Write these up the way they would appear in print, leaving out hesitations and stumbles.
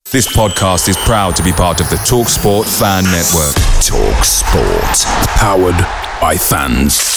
This podcast is proud to be part of the TalkSport Fan Network. TalkSport. Powered by fans.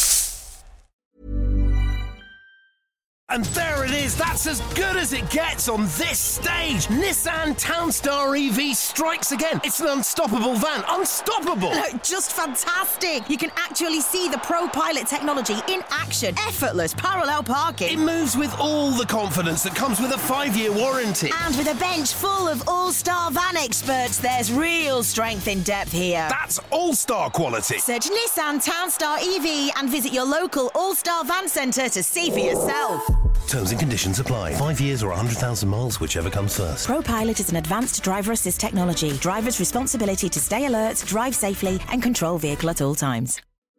And there it is, that's as good as it gets on this stage. Nissan Townstar EV strikes again. It's an unstoppable van, unstoppable. Just fantastic. You can actually see the ProPilot technology in action. Effortless parallel parking. It moves with all the confidence that comes with a 5-year warranty. And with a bench full of all-star van experts, there's real strength in depth here. That's all-star quality. Search Nissan Townstar EV and visit your local all-star van centre to see for yourself. Terms and conditions apply. 5 years or 100,000 miles, whichever comes first. ProPilot is an advanced driver assist technology. Driver's responsibility to stay alert, drive safely, and control vehicle at all times.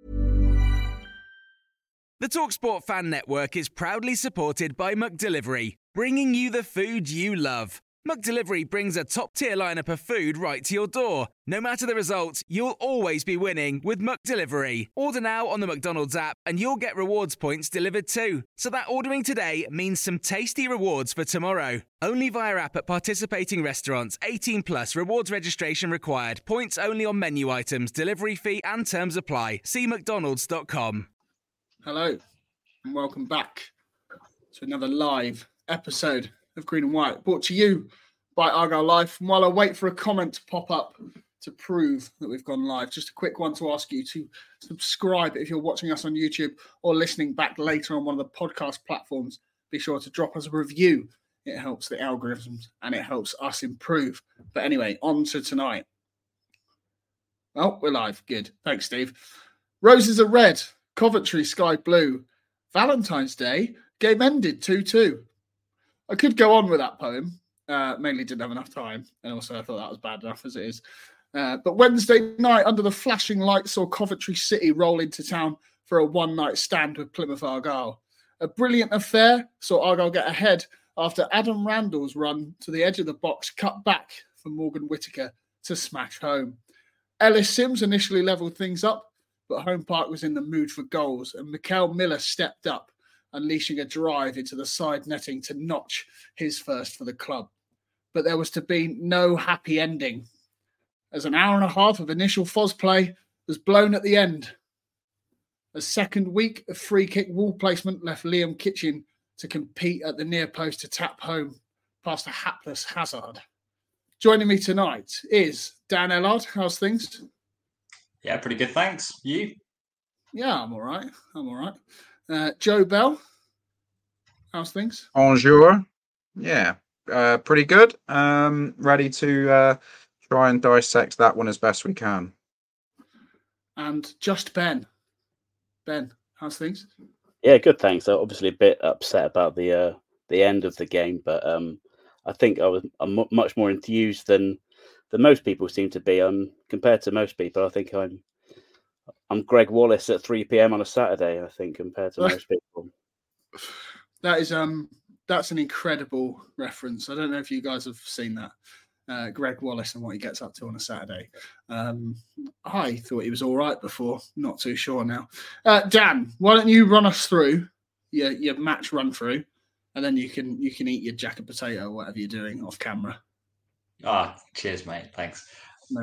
The TalkSport Fan Network is proudly supported by McDelivery, bringing you the food you love. McDelivery brings a top-tier lineup of food right to your door. No matter the result, you'll always be winning with McDelivery. Order now on the McDonald's app and you'll get rewards points delivered too. So that ordering today means some tasty rewards for tomorrow. Only via app at participating restaurants. 18 plus. Rewards registration required. Points only on menu items. Delivery fee and terms apply. See mcdonalds.com. Hello and welcome back to another live episode of Green and White, brought to you by Argyle Life. And while I wait for a comment to pop up to prove that we've gone live, just a quick one to ask you to subscribe if you're watching us on YouTube or listening back later on one of the podcast platforms. Be sure to drop us a review. It helps the algorithms and it helps us improve. But anyway, on to tonight. Well, we're live. Good. Thanks, Steve. Roses are red. Coventry sky blue. Valentine's Day. Game ended 2-2. I could go on with that poem, mainly didn't have enough time, and also I thought that was bad enough as it is. But Wednesday night, under the flashing lights, saw Coventry City roll into town for a one-night stand with Plymouth Argyle. A brilliant affair saw Argyle get ahead after Adam Randall's run to the edge of the box cut back for Morgan Whittaker to smash home. Ellis Sims initially levelled things up, but Home Park was in the mood for goals, and Mikael Miller stepped up, unleashing a drive into the side netting to notch his first for the club. But there was to be no happy ending, as an hour and a half of initial Foz play was blown at the end. A second week of free-kick wall placement left Liam Kitchen to compete at the near post to tap home past a hapless Hazard. Joining me tonight is Dan Ellard. How's things? Yeah, pretty good, thanks. You? Yeah, I'm all right. Joe Bell, how's things? Bonjour. Yeah, pretty good. Ready to try and dissect that one as best we can. And just Ben. Ben, how's things? Yeah, good, thanks. I'm obviously a bit upset about the end of the game, but I think I'm much more enthused than most people seem to be. Compared to most people, I think I'm Greg Wallace at 3 p.m. on a Saturday, I think, compared to most people. That is that's an incredible reference. I don't know if you guys have seen that. Greg Wallace and what he gets up to on a Saturday. I thought he was all right before, not too sure now. Dan, why don't you run us through your match run through, and then you can eat your jacket potato or whatever you're doing off camera. Cheers, mate. Thanks. No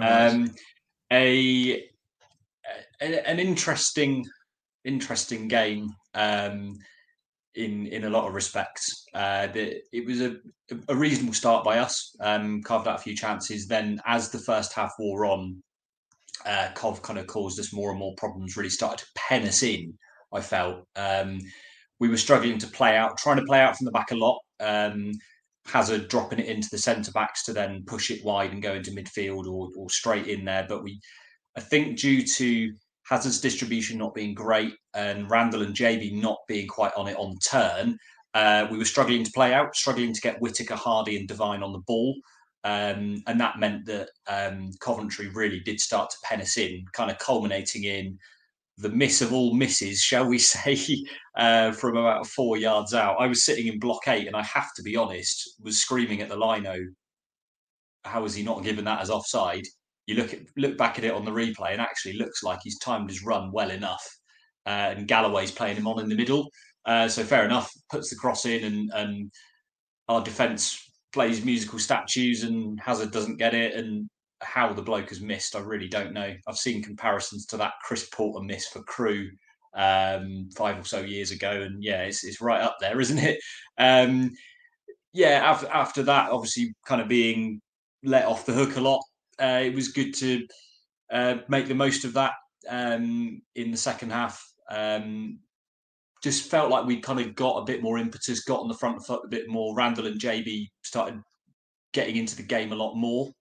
An interesting game in a lot of respects. It was a reasonable start by us. Carved out a few chances. Then, as the first half wore on, Cov kind of caused us more and more problems. Really started to pen us in. I felt we were struggling to trying to play out from the back a lot. Hazard dropping it into the centre backs to then push it wide and go into midfield or straight in there. But I think due to Hazard's distribution not being great and Randall and JB not being quite on it on turn, we were struggling to play out, struggling to get Whittaker, Hardy and Devine on the ball. And that meant that Coventry really did start to pen us in, kind of culminating in the miss of all misses, shall we say, from about 4 yards out. I was sitting in block 8 and I have to be honest, was screaming at the lino, how was he not given that as offside? You look back at it on the replay and actually looks like he's timed his run well enough. And Galloway's playing him on in the middle. So fair enough, puts the cross in and our defence plays musical statues and Hazard doesn't get it, and how the bloke has missed, I really don't know. I've seen comparisons to that Chris Porter miss for Crewe 5 or so years ago, and yeah, it's right up there, isn't it? After that, obviously, kind of being let off the hook a lot, it was good to make the most of that in the second half. Just felt like we kind of got a bit more impetus, got on the front foot a bit more. Randall and JB started getting into the game a lot more.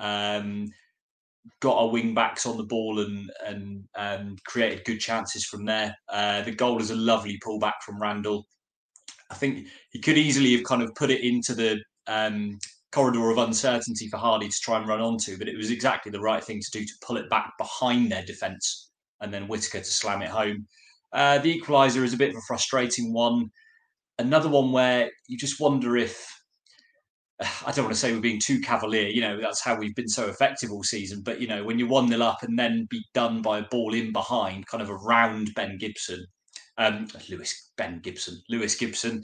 Got our wing backs on the ball and created good chances from there. The goal is a lovely pullback from Randall. I think he could easily have kind of put it into the corridor of uncertainty for Hardy to try and run onto, but it was exactly the right thing to do, to pull it back behind their defence and then Whittaker to slam it home. The equaliser is a bit of a frustrating one. Another one where you just wonder if, I don't want to say we're being too cavalier, that's how we've been so effective all season, but, when you're 1-0 up and then be done by a ball in behind, kind of around Lewis Gibson,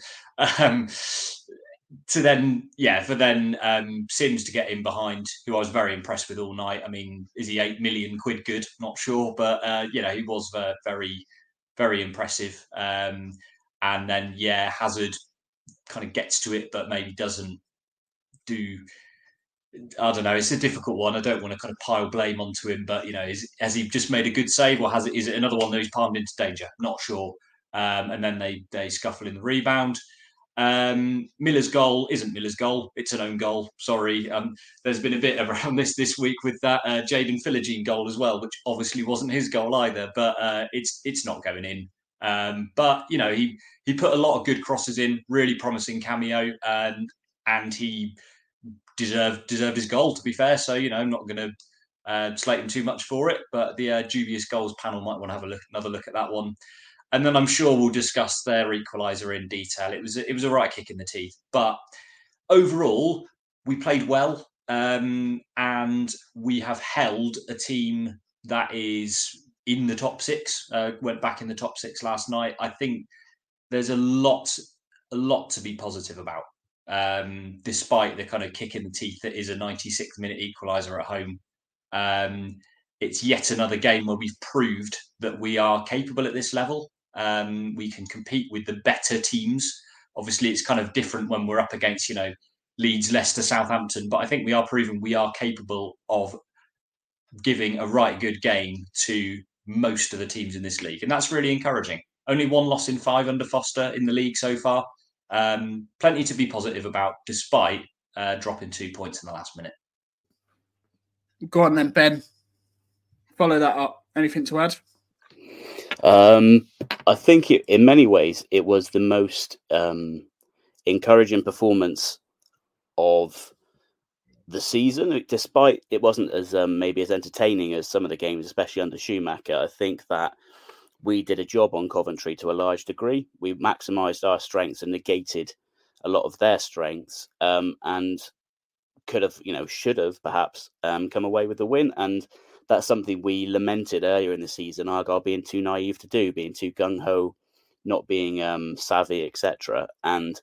for Sims to get in behind, who I was very impressed with all night. I mean, is he 8 million quid good? Not sure, but, he was very, very impressive. And then, Hazard kind of gets to it, but maybe doesn't do. I don't know. It's a difficult one. I don't want to kind of pile blame onto him, but has he just made a good save, or is it another one that he's palmed into danger? Not sure. And then they scuffle in the rebound. Miller's goal isn't Miller's goal; it's an own goal. Sorry. There's been a bit around this week with that Jaden Philogene goal as well, which obviously wasn't his goal either. But it's not going in. But he put a lot of good crosses in, really promising cameo, and he deserved his goal, to be fair. So I'm not going to slate him too much for it. But the dubious goals panel might want to have another look at that one. And then I'm sure we'll discuss their equaliser in detail. It was a right kick in the teeth. But overall, we played well, and we have held a team that is in the top six. Went back in the top six last night. I think there's a lot to be positive about, despite the kind of kick in the teeth that is a 96th minute equaliser at home. It's yet another game where we've proved that we are capable at this level. We can compete with the better teams. Obviously, it's kind of different when we're up against, Leeds, Leicester, Southampton. But I think we are proving we are capable of giving a right good game to most of the teams in this league. And that's really encouraging. Only 1 loss in 5 under Foster in the league so far. Plenty to be positive about, despite dropping 2 points in the last minute. Go on then, Ben. Follow that up. Anything to add? I think in many ways it was the most encouraging performance of the season, despite it wasn't as maybe as entertaining as some of the games, especially under Schumacher. I think that we did a job on Coventry to a large degree. We maximised our strengths and negated a lot of their strengths, and could have, should have perhaps come away with the win. And that's something we lamented earlier in the season, Argyle being too naive to do, being too gung-ho, not being savvy, etc. And,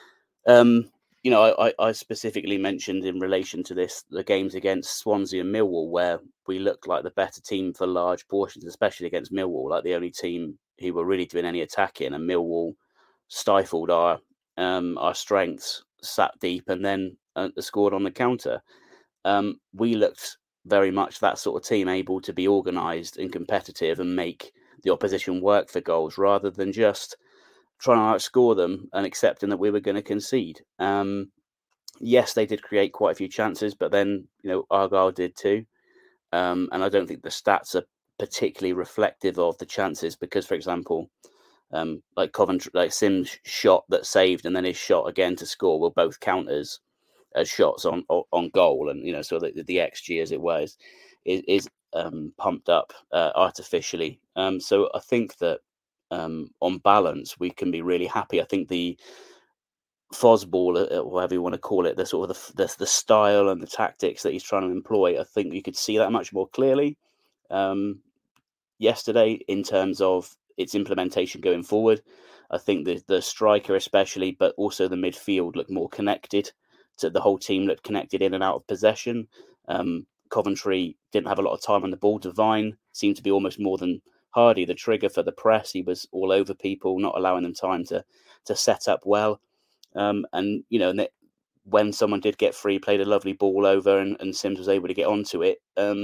I specifically mentioned in relation to this, the games against Swansea and Millwall, where we looked like the better team for large portions, especially against Millwall, like the only team who were really doing any attacking, and Millwall stifled our strengths, sat deep, and then scored on the counter. We looked very much that sort of team, able to be organised and competitive and make the opposition work for goals, rather than just trying to outscore them and accepting that we were going to concede. Yes, they did create quite a few chances, but then Argyle did too. And I don't think the stats are particularly reflective of the chances, because, for example, like Coventry, like Sims' shot that saved and then his shot again to score will both count as shots on goal, and so the XG, as it was, is pumped up artificially. So I think that on balance we can be really happy. I think the Fosball, whatever you want to call it, the sort of the style and the tactics that he's trying to employ, I think you could see that much more clearly yesterday in terms of its implementation going forward. I think the striker especially, but also the midfield, look more connected the whole team looked connected in and out of possession. Coventry didn't have a lot of time on the ball. Devine seemed to be almost more than Hardy the trigger for the press. He was all over people, not allowing them time to set up well. And when someone did get free, played a lovely ball over, and Sims was able to get onto it.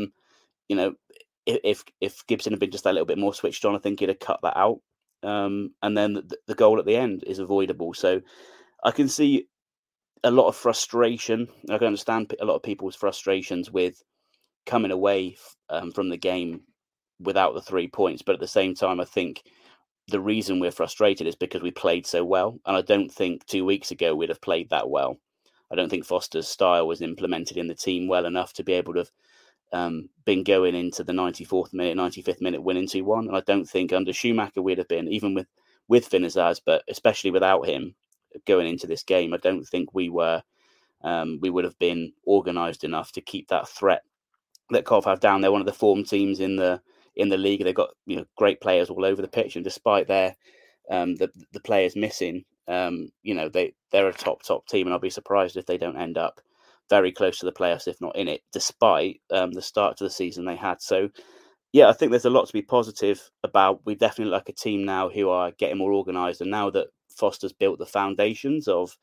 If Gibson had been just a little bit more switched on, I think he'd have cut that out. And then the goal at the end is avoidable. So I can see a lot of frustration. I can understand a lot of people's frustrations with coming away from the game without the 3 points. But at the same time, I think the reason we're frustrated is because we played so well. And I don't think 2 weeks ago we'd have played that well. I don't think Foster's style was implemented in the team well enough to be able to have been going into the 94th minute, 95th minute winning 2-1. And I don't think under Schumacher we'd have been, even with Finn Azaz, but especially without him going into this game, I don't think we would have been organised enough to keep that threat that Cov have down. They're one of the form teams in the league. They've got great players all over the pitch, and despite their the players missing, they're a top team, and I'll be surprised if they don't end up very close to the playoffs, if not in it, despite the start to the season they had. So yeah, I think there's a lot to be positive about. We definitely look like a team now who are getting more organised, and now that Foster's built the foundations of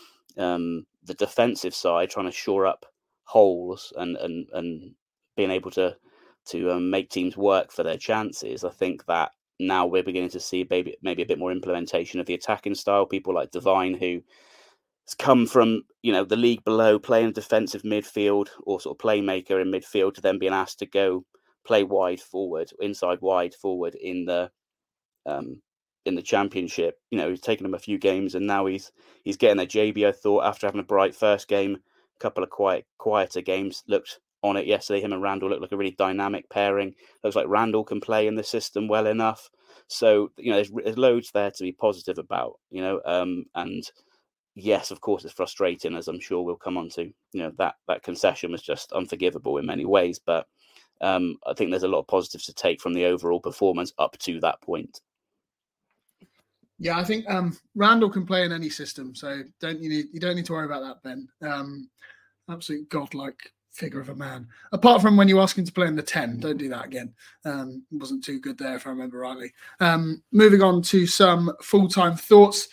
the defensive side, trying to shore up holes and being able to make teams work for their chances. I think that now we're beginning to see maybe a bit more implementation of the attacking style. People like Devine, who has come from the league below, playing defensive midfield or sort of playmaker in midfield, to then being asked to go play inside wide forward in the Championship. He's taken him a few games, and now he's getting a JB. I thought after having a bright first game, a couple of quieter games, looked on it yesterday. Him and Randall looked like a really dynamic pairing. Looks like Randall can play in the system well enough. So there's loads there to be positive about. And yes, of course, it's frustrating, as I'm sure we'll come on to. That concession was just unforgivable in many ways, but I think there's a lot of positives to take from the overall performance up to that point. Yeah, I think Randall can play in any system, so you don't need to worry about that, Ben. Absolute godlike figure of a man. Apart from when you ask him to play in the 10, don't do that again. Wasn't too good there, if I remember rightly. Moving on to some full-time thoughts.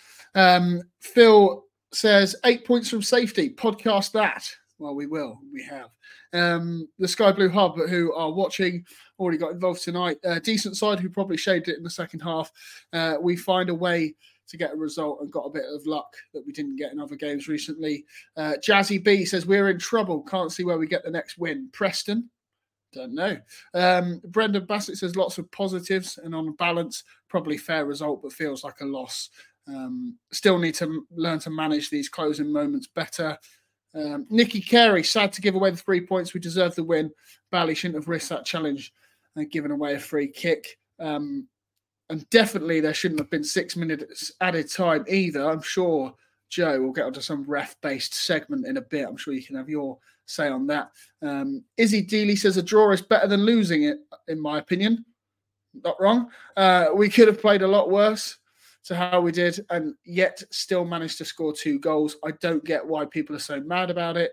Phil says 8 points from safety. Podcast that. Well, we will. We have. The Sky Blue Hub, who are watching, already got involved tonight. Decent side, who probably shaved it in the second half. We find a way to get a result and got a bit of luck that we didn't get in other games recently. Jazzy B says, we're in trouble. Can't see where we get the next win. Preston? Don't know. Brendan Bassett says lots of positives, and on balance, probably fair result, but feels like a loss. Still need to learn to manage these closing moments better. Nicky Carey, sad to give away the 3 points. We deserve the win. Bally shouldn't have risked that challenge and given away a free kick. And definitely there shouldn't have been 6 minutes added time either. I'm sure Joe will get onto some ref-based segment in a bit. I'm sure you can have your say on that. Izzy Dealey says a draw is better than losing it, in my opinion. Not wrong. We could have played a lot worse to how we did, and yet still managed to score 2 goals. I don't get why people are so mad about it.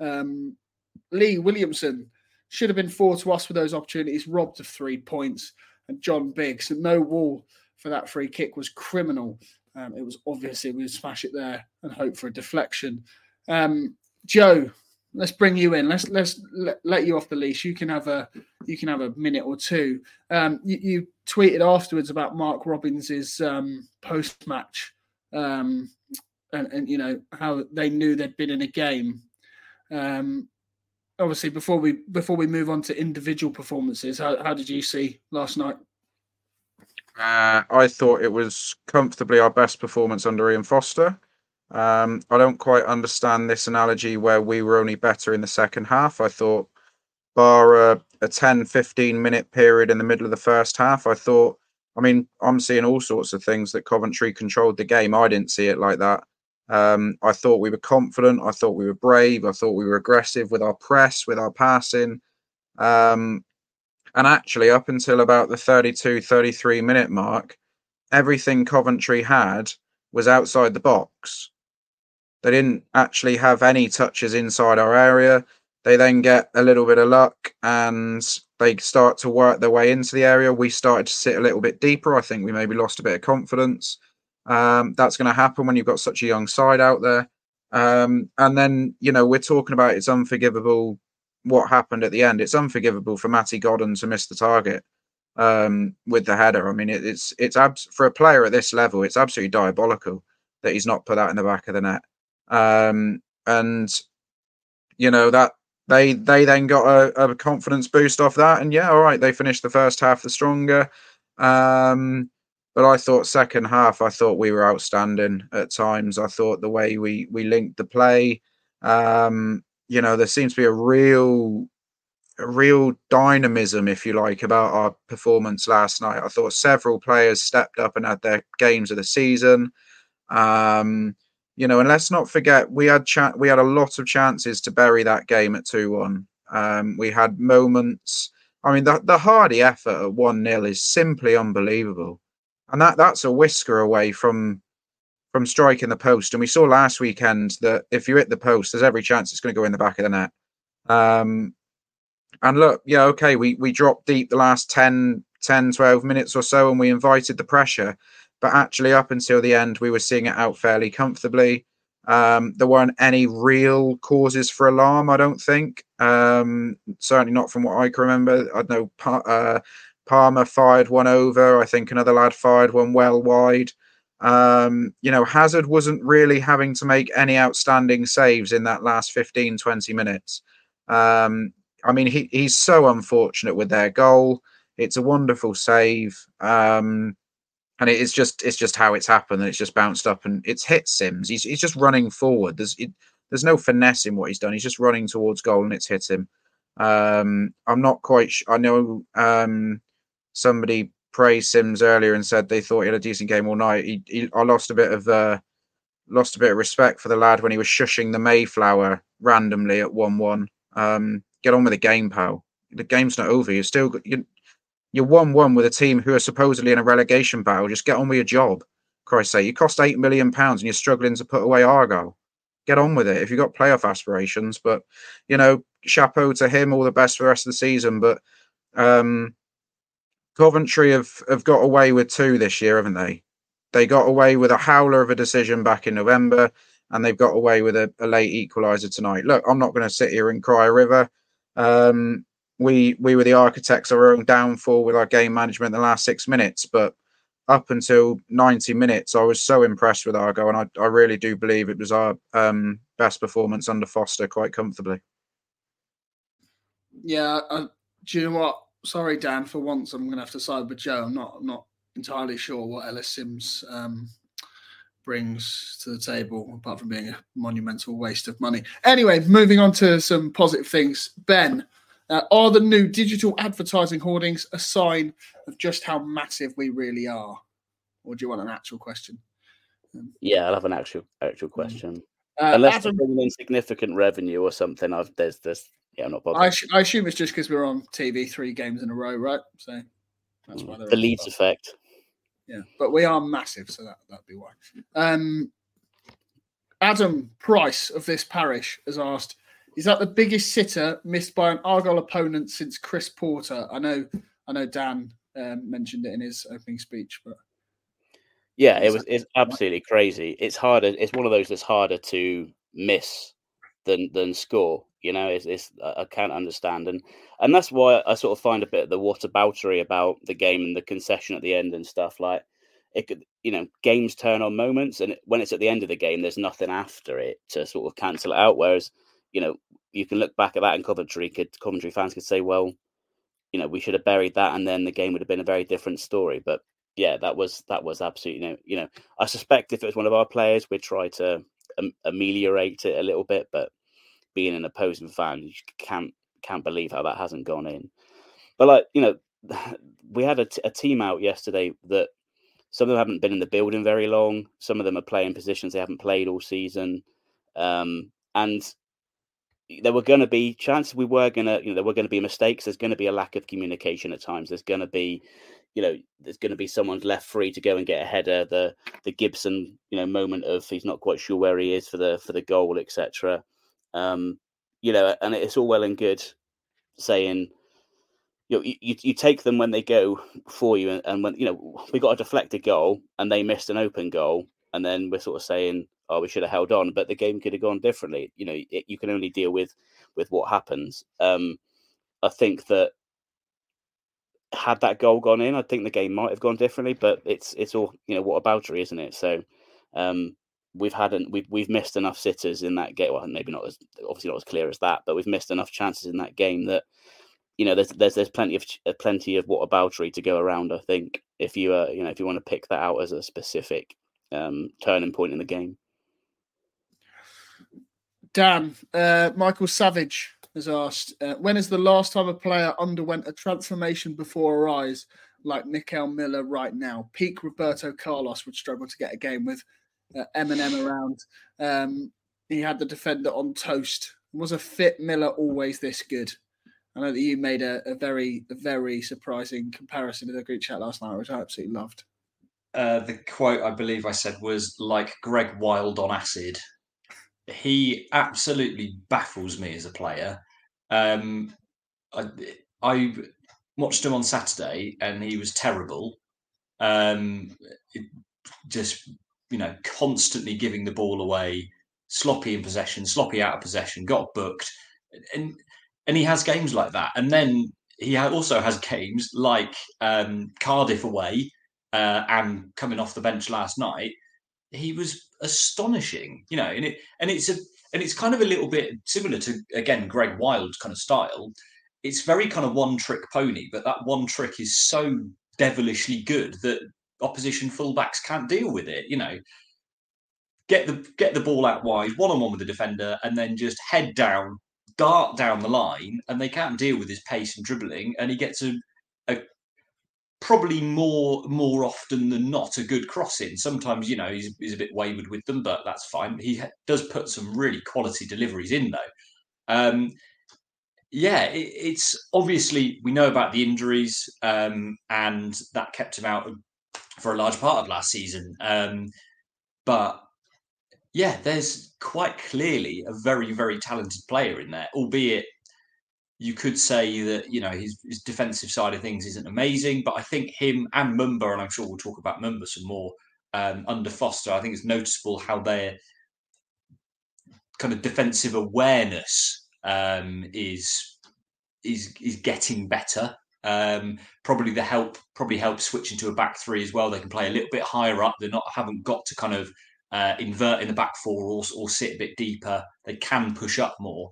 Lee Williamson should have been 4 to us with those opportunities, robbed of 3 points. And John Biggs, no wall for that free kick was criminal. It was obviously we would smash it there and hope for a deflection. Joe, let's bring you in. Let's let you off the leash. You can have a minute or two. You tweeted afterwards about Mark Robbins's post match, and how they knew they'd been in a game. Obviously, before we move on to individual performances, how did you see last night? I thought it was comfortably our best performance under Ian Foster. I don't quite understand this analogy where we were only better in the second half. I thought, bar a 10-15 minute period in the middle of the first half, I'm seeing all sorts of things that Coventry controlled the game. I didn't see it like that. I thought we were confident. I thought we were brave. I thought we were aggressive with our press, with our passing. And actually, up until about the 32-33 minute mark, everything Coventry had was outside the box. They didn't actually have any touches inside our area. They then get a little bit of luck and they start to work their way into the area. We started to sit a little bit deeper. I think we maybe lost a bit of confidence. That's going to happen when you've got such a young side out there. And then, we're talking about it's unforgivable what happened at the end. It's unforgivable for Matty Godden to miss the target with the header. I mean, it's for a player at this level, it's absolutely diabolical that he's not put that in the back of the net. And that they then got a confidence boost off that, and all right, they finished the first half the stronger. But I thought second half, I thought we were outstanding at times. I thought the way we linked the play, there seems to be a real dynamism, if you like, about our performance last night. I thought several players stepped up and had their games of the season. And let's not forget, we had a lot of chances to bury that game at 2-1. We had moments. I mean, the Hardy effort at 1-0 is simply unbelievable. And that's a whisker away from striking the post. And we saw last weekend that if you hit the post, there's every chance it's going to go in the back of the net. And look, we dropped deep the last 10, 12 minutes or so, and we invited the pressure. But actually, up until the end, we were seeing it out fairly comfortably. There weren't any real causes for alarm, I don't think. Certainly not from what I can remember. I know Palmer fired one over. I think another lad fired one well wide. Hazard wasn't really having to make any outstanding saves in that last 15, 20 minutes. He's so unfortunate with their goal. It's a wonderful save. And it's just how it's happened. And it's just bounced up and it's hit Sims. He's just running forward. There's no finesse in what he's done. He's just running towards goal and it's hit him. I'm not quite sure. I know somebody praised Sims earlier and said they thought he had a decent game all night. I lost a bit of respect for the lad when he was shushing the Mayflower randomly at 1-1. Get on with the game, pal. The game's not over. You're 1-1 with a team who are supposedly in a relegation battle. Just get on with your job. Christ's sake, you cost £8 million and you're struggling to put away Argyle. Get on with it if you've got playoff aspirations. But, chapeau to him, all the best for the rest of the season. But Coventry have got away with 2 this year, haven't they? They got away with a howler of a decision back in November, and they've got away with a late equaliser tonight. Look, I'm not going to sit here and cry a river. We were the architects of our own downfall with our game management in the last 6 minutes, but up until 90 minutes, I was so impressed with Argo, and I really do believe it was our best performance under Foster quite comfortably. Yeah, do you know what? Sorry, Dan, for once I'm going to have to side with Joe. I'm not entirely sure what Ellis Sims brings to the table, apart from being a monumental waste of money. Anyway, moving on to some positive things. Ben, are the new digital advertising hoardings a sign of just how massive we really are? Or do you want an actual question? Yeah, I'll have an actual question. Unless they're bringing in significant revenue or something, I'm not bothered. I assume it's just because we're on TV 3 games in a row, right? So that's why the Leeds effect. Yeah, but we are massive, so that'd be why. Adam Price of this parish has asked, is that the biggest sitter missed by an Argyle opponent since Chris Porter? I know Dan mentioned it in his opening speech, but yeah, it's absolutely crazy. It's harder. It's one of those that's harder to miss than score. I can't understand, and that's why I sort of find a bit of the whataboutery about the game and the concession at the end and stuff. Like it could, games turn on moments, and when it's at the end of the game, there's nothing after it to sort of cancel it out. Whereas, you can look back at that, and Coventry fans could say, well, we should have buried that, and then the game would have been a very different story. But yeah, that was absolutely, I suspect if it was one of our players, we'd try to ameliorate it a little bit, but being an opposing fan, you can't believe how that hasn't gone in. But we had a team out yesterday that some of them haven't been in the building very long. Some of them are playing positions they haven't played all season, and there were going to be chances. There were going to be mistakes. There's going to be a lack of communication at times. There's going to be, there's going to be someone's left free to go and get a header. The Gibson, moment of he's not quite sure where he is for the goal, etc. And it's all well and good saying, you take them when they go for you, and when we got a deflected goal and they missed an open goal, and then we're sort of saying, oh, we should have held on, but the game could have gone differently. You can only deal with what happens. I think that had that goal gone in, I think the game might have gone differently. But it's all whataboutery, isn't it? So we've missed enough sitters in that game. Well, maybe not obviously not as clear as that, but we've missed enough chances in that game that there's plenty of whataboutery to go around. I think if you if you want to pick that out as a specific turning point in the game. Dan, Michael Savage has asked, when is the last time a player underwent a transformation before our eyes like Mikael Miller right now? Peak Roberto Carlos would struggle to get a game with Eminem around. He had the defender on toast. Was a fit Miller always this good? I know that you made a very surprising comparison in the group chat last night, which I absolutely loved. The quote I believe I said was like Greg Wild on acid. He absolutely baffles me as a player. I watched him on Saturday and he was terrible. Just constantly giving the ball away, sloppy in possession, sloppy out of possession, got booked, and he has games like that. And then he also has games like Cardiff away and coming off the bench last night. He was astonishing, and it's kind of a little bit similar to, again, Greg Wild's kind of style. It's very kind of one-trick pony, but that one trick is so devilishly good that opposition fullbacks can't deal with it. Get the ball out wide, one-on-one with the defender, and then just head down, dart down the line, and they can't deal with his pace and dribbling, and he gets a probably more often than not a good crossing. Sometimes he's a bit wayward with them, but that's fine. He does put some really quality deliveries in though. It's obviously we know about the injuries and that kept him out for a large part of last season. But yeah, there's quite clearly a very, very talented player in there, albeit you could say that, his defensive side of things isn't amazing, but I think him and Mumba, and I'm sure we'll talk about Mumba some more, under Foster, I think it's noticeable how their kind of defensive awareness is getting better. Probably helps switching to a back three as well. They can play a little bit higher up. Haven't got to kind of invert in the back four or sit a bit deeper. They can push up more.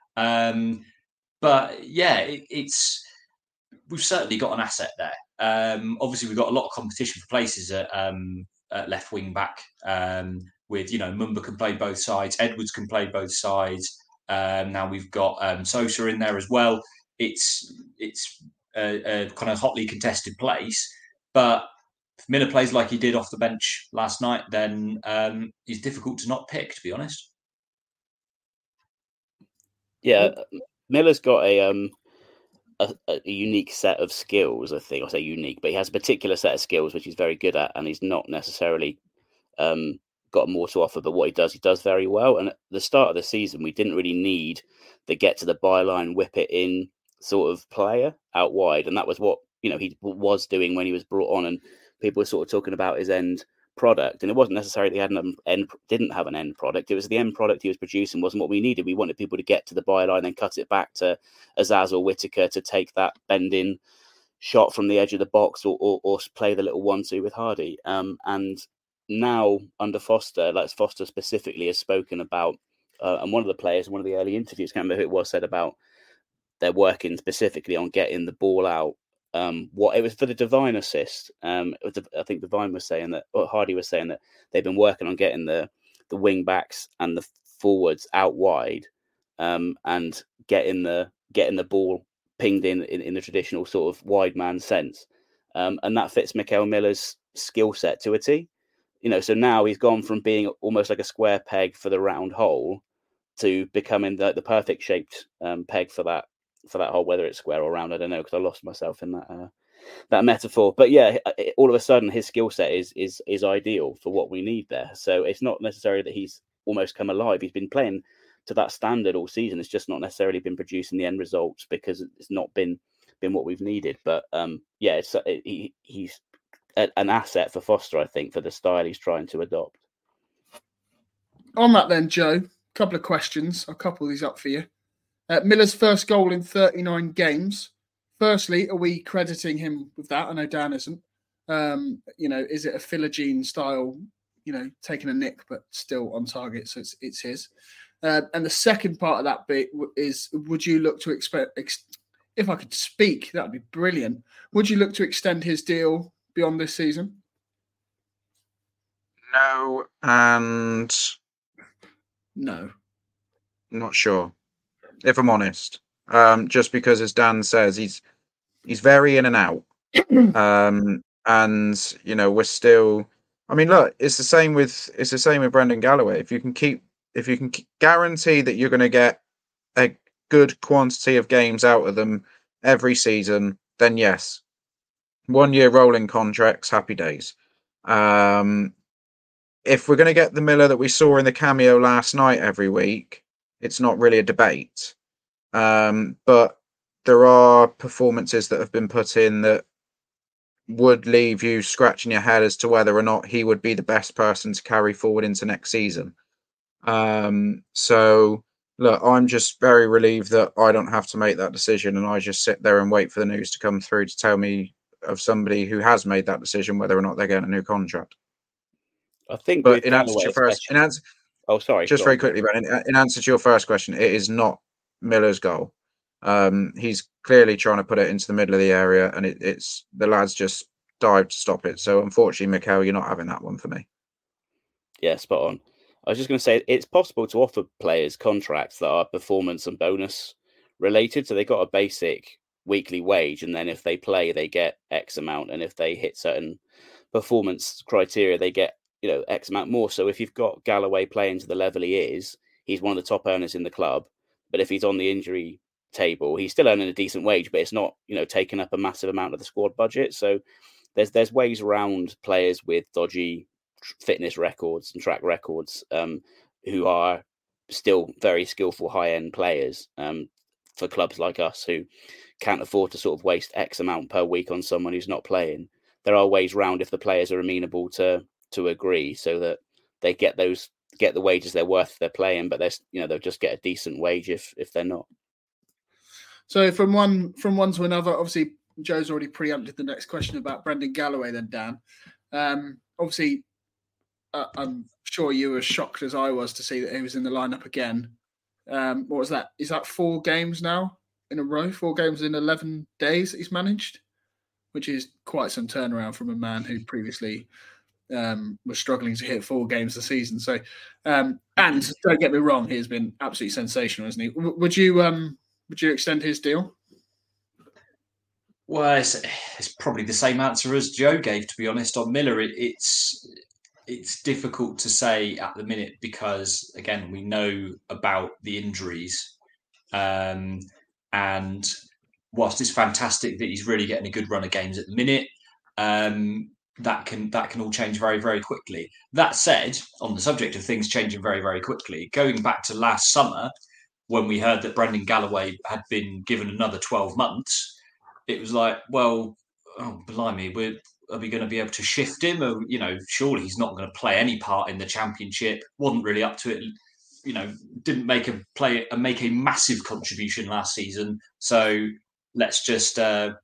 But yeah, we've certainly got an asset there. Obviously, we've got a lot of competition for places at left wing back. With Mumba can play both sides, Edwards can play both sides. Now we've got Sosa in there as well. It's a kind of hotly contested place, but if Miller plays like he did off the bench last night, then he's difficult to not pick, to be honest. Yeah. Miller's got a unique set of skills, I think. I say unique, but he has a particular set of skills which he's very good at, and he's not necessarily got more to offer. But what he does very well. And at the start of the season, we didn't really need the get to the byline, whip it in sort of player out wide, and that was what he was doing when he was brought on. And people were sort of talking about his end product, and it wasn't necessarily he didn't have an end product. It was the end product he was producing wasn't what we needed. We wanted people to get to the byline and cut it back to Azaz or Whittaker to take that bending shot from the edge of the box or play the little 1-2 with Hardy. And now under Foster, like Foster specifically has spoken about, and one of the players, one of the early interviews, can't remember who it was, said about they're working specifically on getting the ball out. What it was for the Devine assist. I think Devine was saying that, or Hardy was saying that they've been working on getting the wing backs and the forwards out wide, and getting the ball pinged in the traditional sort of wide man sense, and that fits Mikael Miller's skill set to a T. So now he's gone from being almost like a square peg for the round hole to becoming the perfect shaped peg for that hole, whether it's square or round. I don't know, because I lost myself in that metaphor. But yeah, all of a sudden his skill set is ideal for what we need there. So it's not necessarily that he's almost come alive. He's been playing to that standard all season. It's just not necessarily been producing the end results because it's not been what we've needed. But yeah, he's an asset for Foster, I think, for the style he's trying to adopt. On that then, Joe, a couple of questions. I'll couple these up for you. Miller's first goal in 39 games. Firstly, are we crediting him with that? I know Dan isn't. Is it a Philogene style, taking a nick but still on target, so it's his? And the second part of that bit is, would you look to expect, if I could speak, that would be brilliant. Would you look to extend his deal beyond this season? No, and no. Not sure, if I'm honest. Just because, as Dan says, he's very in and out. And we're still. I mean, look, it's the same with Brendan Galloway. If you can guarantee that you're going to get a good quantity of games out of them every season, then yes, 1 year rolling contracts, happy days. If we're going to get the Miller that we saw in the cameo last night every week, it's not really a debate. But there are performances that have been put in that would leave you scratching your head as to whether or not he would be the best person to carry forward into next season. So look, I'm just very relieved that I don't have to make that decision, and I just sit there and wait for the news to come through to tell me of somebody who has made that decision whether or not they're getting a new contract. I think, but in answer to your first, just very quickly, Ben. In answer to your first question, it is not Miller's goal. He's clearly trying to put it into the middle of the area, and it's the lads just dived to stop it. So unfortunately, Mikel, you're not having that one for me. Yeah, spot on. I was just going to say, it's possible to offer players contracts that are performance and bonus related. So they got a basic weekly wage, and then if they play, they get X amount, and if they hit certain performance criteria, they get X amount more. So if you've got Galloway playing to the level he is, he's one of the top earners in the club. But if he's on the injury table, he's still earning a decent wage, but it's not taking up a massive amount of the squad budget. So there's ways around players with dodgy fitness records and track records who are still very skillful high-end players for clubs like us who can't afford to sort of waste X amount per week on someone who's not playing. There are ways around if the players are amenable to agree, so that they get the wages they're worth if they're playing, but they'll just get a decent wage if they're not. So from one to another, obviously Joe's already preempted the next question about Brendan Galloway then, Dan. Obviously, I'm sure you were as shocked as I was to see that he was in the lineup again. What was that? Is that 4 games now in a row? 4 games in 11 days that he's managed, which is quite some turnaround from a man who previously was struggling to hit 4 games a season. So, and don't get me wrong, he's been absolutely sensational, isn't he? Would you extend his deal? Well, it's probably the same answer as Joe gave, to be honest. On Miller, it's difficult to say at the minute because, again, we know about the injuries. And whilst it's fantastic that he's really getting a good run of games at the minute, that can all change very, very quickly. That said, on the subject of things changing very, very quickly, going back to last summer, when we heard that Brendan Galloway had been given another 12 months, it was like, well, blimey, are we going to be able to shift him? Or, surely he's not going to play any part in the Championship. Wasn't really up to it. Didn't make a massive contribution last season. So let's just,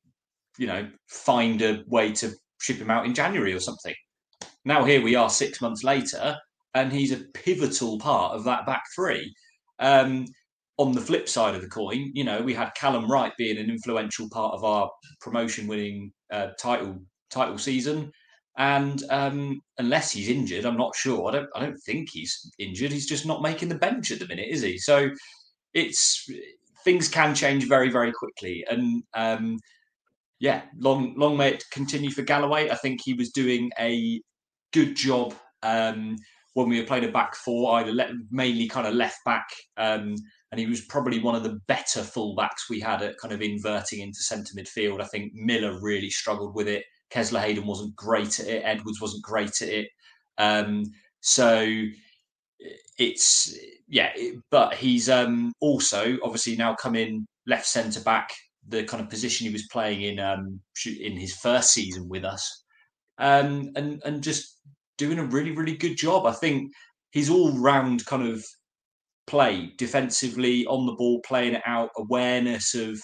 find a way to ship him out in January or something. Now here we are 6 months later, and he's a pivotal part of that back three. On the flip side of the coin, we had Callum Wright being an influential part of our promotion-winning title season, and unless he's injured, I'm not sure. I don't think he's injured. He's just not making the bench at the minute, is he? So things can change very, very quickly, and long may it continue for Galloway. I think he was doing a good job when we were playing a back four, either mainly kind of left back and he was probably one of the better fullbacks we had at kind of inverting into centre midfield. I think Miller really struggled with it. Kessler Hayden wasn't great at it. Edwards wasn't great at it. So it's but he's also obviously now come in left centre back, the kind of position he was playing in his first season with us, and just doing a really, really good job. I think his all-round kind of play, defensively, on the ball, playing it out, awareness of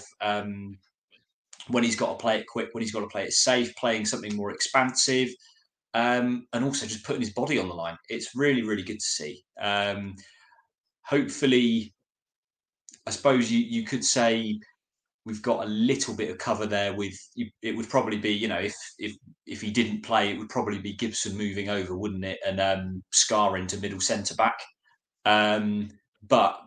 when he's got to play it quick, when he's got to play it safe, playing something more expansive, and also just putting his body on the line. It's really, really good to see. Hopefully, I suppose you could say we've got a little bit of cover there. It would probably be, if he didn't play, it would probably be Gibson moving over, wouldn't it? And Scar into middle centre back. But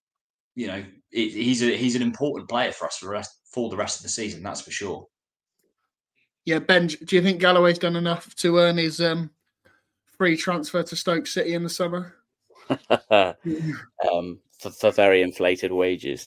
he's an important player for us for the rest of the season. That's for sure. Yeah, Ben, do you think Galloway's done enough to earn his free transfer to Stoke City in the summer? For very inflated wages.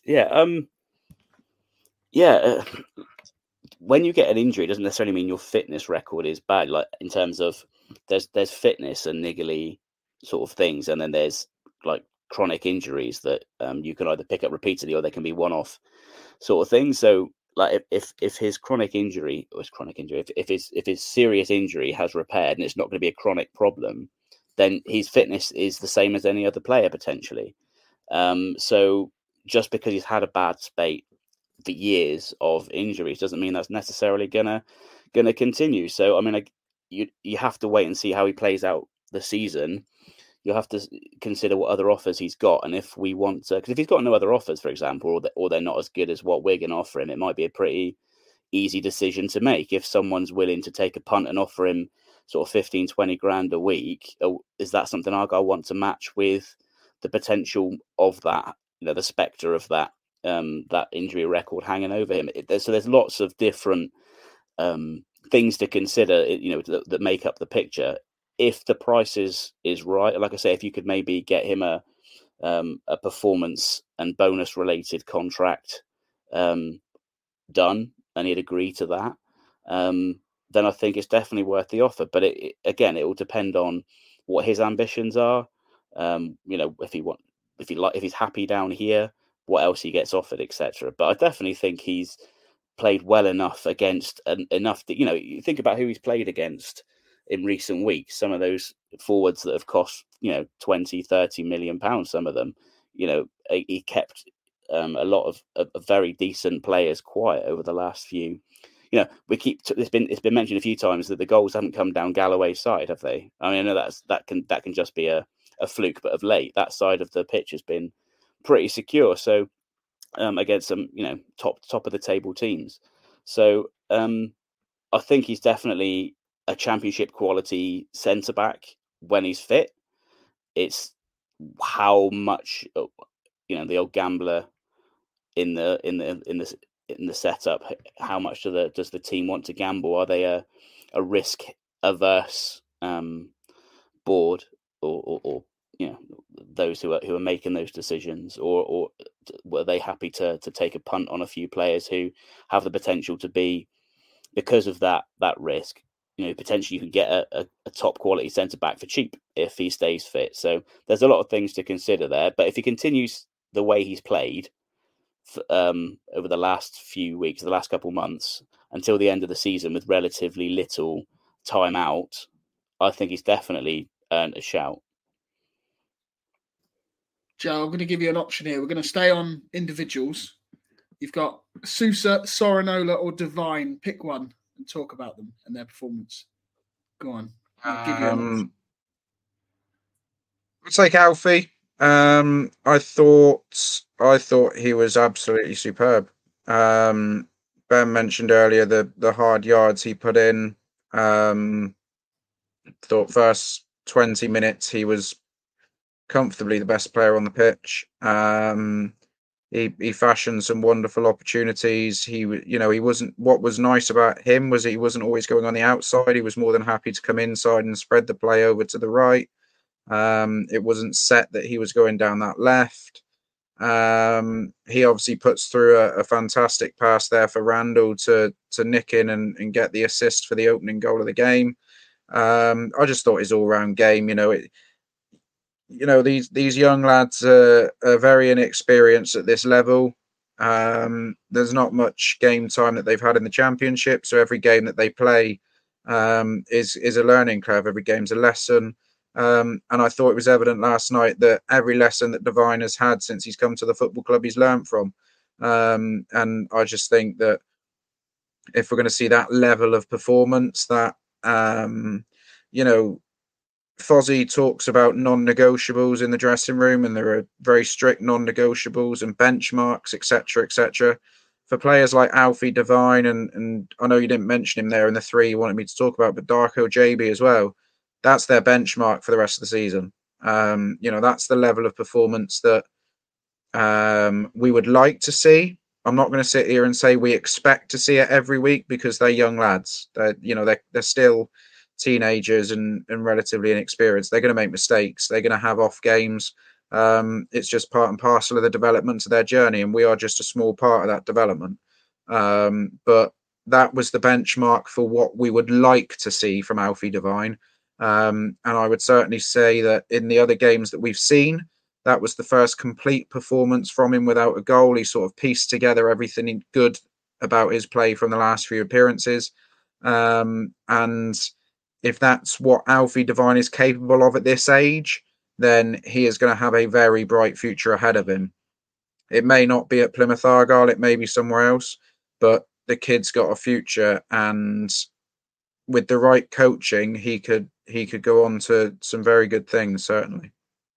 When you get an injury, it doesn't necessarily mean your fitness record is bad. Like, in terms of there's fitness and niggly sort of things, and then there's like chronic injuries that you can either pick up repeatedly or they can be one-off sort of things. So, like, if his chronic injury, if his serious injury has repaired and it's not going to be a chronic problem, then his fitness is the same as any other player potentially. So just because he's had a bad spate for years of injuries doesn't mean that's necessarily gonna continue. So I mean, you have to wait and see how he plays out the season. You'll have to consider what other offers he's got, and if we want to, because if he's got no other offers, for example, or they're not as good as what we're going to offer him, it might be a pretty easy decision to make. If someone's willing to take a punt and offer him sort of 15, 20 grand a week, is that something Argyle want to match with the potential of that, the spectre of that injury record hanging over him? So there's lots of different things to consider, that make up the picture. If the price is right, like I say, if you could maybe get him a performance and bonus related contract done, and he'd agree to that, then I think it's definitely worth the offer. But it will depend on what his ambitions are. If he's happy down here, what else he gets offered, etc. But I definitely think he's played well enough against enough that, you think about who he's played against in recent weeks. Some of those forwards that have cost 20-30 million pounds, some of them, he kept a lot of very decent players quiet over the last few. It's been mentioned a few times that the goals haven't come down Galloway's side, have they? I mean, I know that can just be a fluke, but of late that side of the pitch has been pretty secure. So against some top of the table teams. So I think he's definitely a championship quality centre back when he's fit. It's how much the old gambler in the setup. How much does the team want to gamble? Are they a risk averse board, or those who are making those decisions, or were they happy to take a punt on a few players who have the potential to be, because of that risk, potentially you can get a top quality centre back for cheap if he stays fit. So there's a lot of things to consider there. But if he continues the way he's played over the last few weeks, the last couple of months, until the end of the season with relatively little time out, I think he's definitely earned a shout. Joe, I'm going to give you an option here. We're going to stay on individuals. You've got Sousa, Sorinola, or Devine. Pick one and talk about them and their performance. Go on. I'll give you an option. I'll take Alfie. I thought he was absolutely superb. Ben mentioned earlier the hard yards he put in. Thought first 20 minutes he was comfortably the best player on the pitch. He fashioned some wonderful opportunities. He wasn't. What was nice about him was he wasn't always going on the outside. He was more than happy to come inside and spread the play over to the right. It wasn't set that he was going down that left. He obviously puts through a fantastic pass there for Randall to nick in and get the assist for the opening goal of the game. I just thought his all-round game, these young lads are very inexperienced at this level. There's not much game time that they've had in the Championship, so every game that they play is a learning curve. Every game's a lesson. And I thought it was evident last night that every lesson that Devine has had since he's come to the football club, he's learned from. And I just think that if we're going to see that level of performance, that, Fozzie talks about non-negotiables in the dressing room, and there are very strict non-negotiables and benchmarks, etc., etc. For players like Alfie Devine, and I know you didn't mention him there in the three you wanted me to talk about, but Darko JB as well, that's their benchmark for the rest of the season. That's the level of performance that we would like to see. I'm not going to sit here and say we expect to see it every week, because they're young lads. They're still teenagers and relatively inexperienced. They're going to make mistakes. They're going to have off games. It's just part and parcel of the development of their journey, and we are just a small part of that development. But that was the benchmark for what we would like to see from Alfie Devine. And I would certainly say that in the other games that we've seen, that was the first complete performance from him without a goal. He sort of pieced together everything good about his play from the last few appearances. And if that's what Alfie Devine is capable of at this age, then he is going to have a very bright future ahead of him. It may not be at Plymouth Argyle, it may be somewhere else, but the kid's got a future, and with the right coaching, he could go on to some very good things, certainly.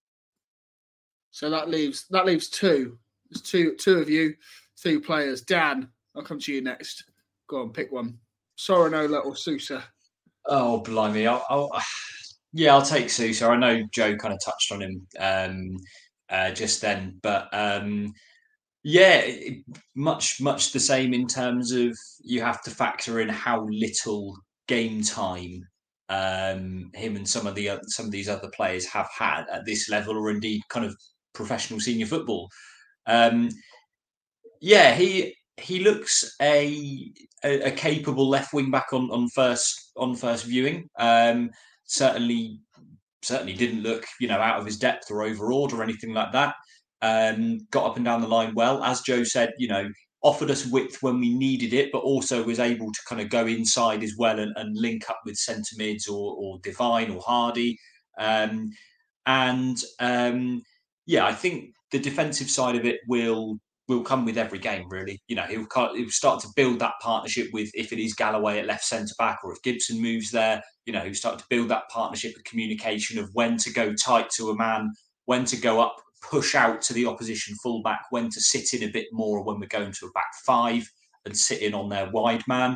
So that leaves two. There's two of you, two players. Dan, I'll come to you next. Go on, pick one. Sorinola or Sousa? Oh, blimey. I'll take Sousa. I know Joe kind of touched on him just then, but much the same in terms of you have to factor in how little game time him and some of these other players have had at this level, or indeed kind of professional senior football. He looks a capable left wing back on first viewing. Certainly didn't look out of his depth or overawed or anything like that. Got up and down the line well, as Joe said. Offered us width when we needed it, but also was able to kind of go inside as well and link up with centre mids or Devine or Hardy. I think the defensive side of it will come with every game, really. He'll start to build that partnership with, if it is Galloway at left centre back, or if Gibson moves there, he'll start to build that partnership of communication of when to go tight to a man, when to go up, push out to the opposition fullback, when to sit in a bit more when we're going to a back five and sit in on their wide man.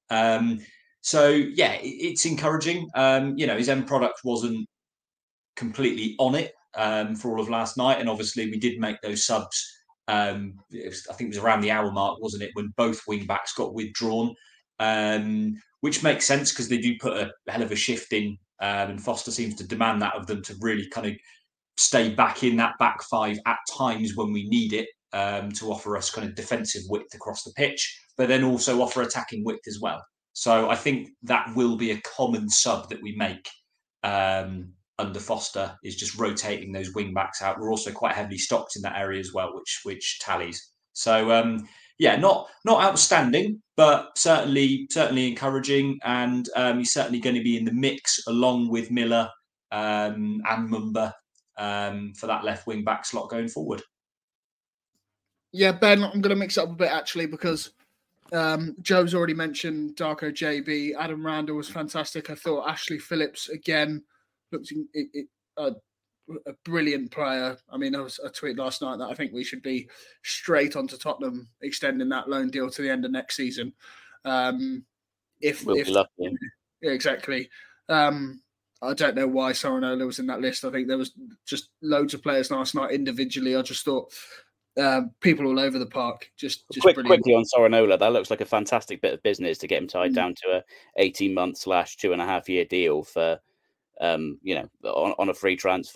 It's encouraging. His end product wasn't completely on it for all of last night, and obviously we did make those subs. I think it was around the hour mark, wasn't it, when both wing backs got withdrawn, which makes sense because they do put a hell of a shift in, and Foster seems to demand that of them to really kind of stay back in that back five at times when we need it, to offer us kind of defensive width across the pitch, but then also offer attacking width as well. So I think that will be a common sub that we make under Foster, is just rotating those wing backs out. We're also quite heavily stocked in that area as well, which tallies. So not outstanding, but certainly encouraging, and he's certainly going to be in the mix along with Miller and Mumba for that left wing back slot going forward. Yeah, Ben, I'm going to mix it up a bit actually, because Joe's already mentioned Darko JB. Adam Randall was fantastic. I thought Ashley Phillips again looked a brilliant player. I mean, there was a tweet last night that I think we should be straight onto Tottenham, extending that loan deal to the end of next season. If lucky. Yeah, exactly. I don't know why Sorinola was in that list. I think there was just loads of players last night individually. I just thought people all over the park. Just quickly on Sorinola, that looks like a fantastic bit of business to get him tied down to a 18-month / 2.5 year deal for, on a free transfer.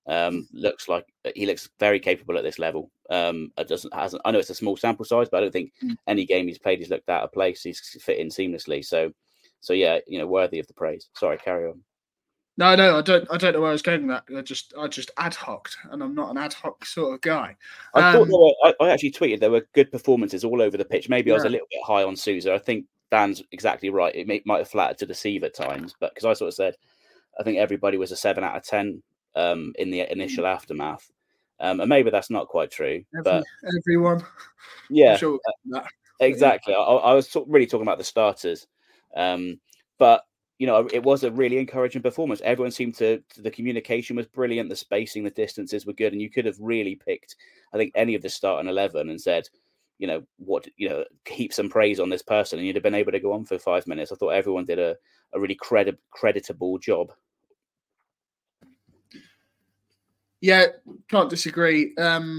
Looks like he looks very capable at this level. I know it's a small sample size, but I don't think any game he's played he's looked out of place. He's fit in seamlessly. So yeah, worthy of the praise. Sorry, carry on. No, I don't know where I was going with that. I just ad hoc'd, and I'm not an ad hoc sort of guy. I thought I actually tweeted there were good performances all over the pitch. Maybe I was a little bit high on Sousa. I think Dan's exactly right. It might have flattered to deceive at times, but because I sort of said, I think everybody was a 7 out of 10 in the initial aftermath, and maybe that's not quite true. Everyone, yeah, sure exactly. I was really talking about the starters, but. It was a really encouraging performance. Everyone seemed the communication was brilliant. The spacing, the distances were good. And you could have really picked, I think, any of the starting 11 and said, heap some praise on this person. And you'd have been able to go on for 5 minutes. I thought everyone did a really creditable job. Yeah, can't disagree. I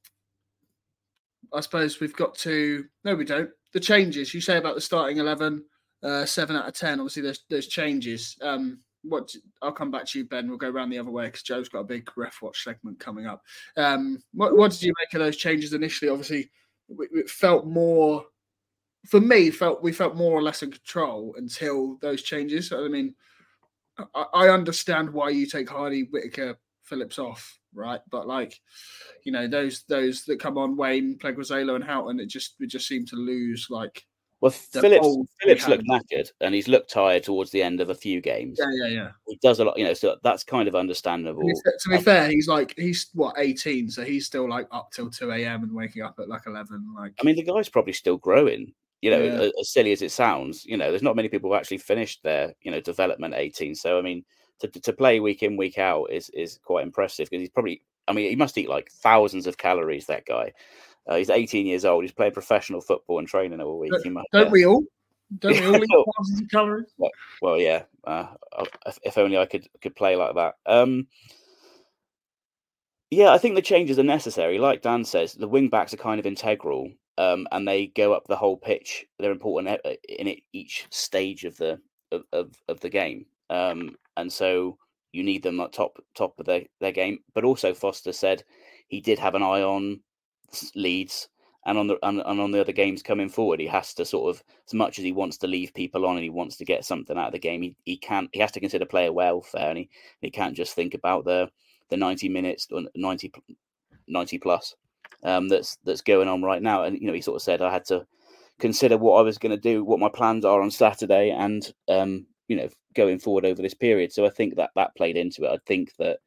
suppose we've got to... No, we don't. The changes you say about the starting 11... 7 out of 10. Obviously, there's changes. I'll come back to you, Ben. We'll go around the other way because Joe's got a big ref watch segment coming up. What did you make of those changes initially? Obviously, it felt more. For me, we felt more or less in control until those changes. I mean, I understand why you take Hardy, Whittaker, Phillips off, right? But those that come on, Wayne, Pleguezuelo, and Houghton, it just seemed to lose Well, Phillips looked knackered, and he's looked tired towards the end of a few games. Yeah. He does a lot, so that's kind of understandable. To be fair, he's 18, so he's still up till 2 a.m. and waking up at 11. I mean, the guy's probably still growing. As silly as it sounds, there's not many people who actually finished their development 18. So I mean, to play week in week out is quite impressive because he's probably. I mean, he must eat thousands of calories. That guy. He's 18 years old. He's playing professional football and training all week. Don't we all? Don't we all eat thousands of calories? Well, yeah. If only I could play like that. Yeah, I think the changes are necessary. Like Dan says, the wing backs are kind of integral, and they go up the whole pitch. They're important in each stage of the game, and so you need them at top of their game. But also, Foster said he did have an eye on Leeds and on the other games coming forward. He has to sort of, as much as he wants to leave people on and he wants to get something out of the game, he has to consider player welfare, and he can't just think about the 90 minutes or 90 plus that's going on right now. And he sort of said I had to consider what I was going to do, what my plans are on Saturday, and going forward over this period. So I think that played into it. I think that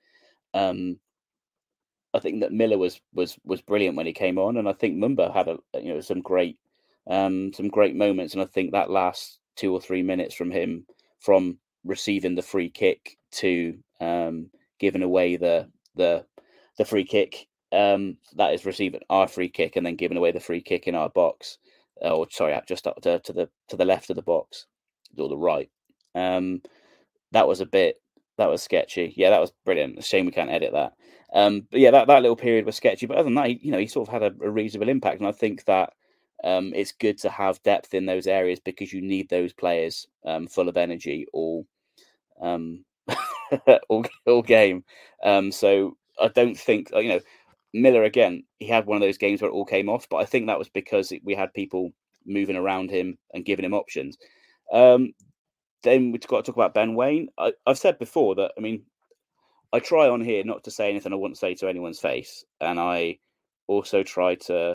Miller was brilliant when he came on, and I think Mumba had some great moments. And I think that last 2 or 3 minutes from him, from receiving the free kick to giving away the free kick, that is receiving our free kick and then giving away the free kick in our box, just up to the left of the box or the right. That was sketchy. Yeah, that was brilliant. It's a shame we can't edit that. But yeah, that little period was sketchy. But other than that, he sort of had a reasonable impact. And I think that it's good to have depth in those areas because you need those players full of energy all game. So I don't think, Miller, again, he had one of those games where it all came off. But I think that was because we had people moving around him and giving him options. Then we've got to talk about Ben Waine. I've said before that, I try on here not to say anything I wouldn't say to anyone's face, and I also try to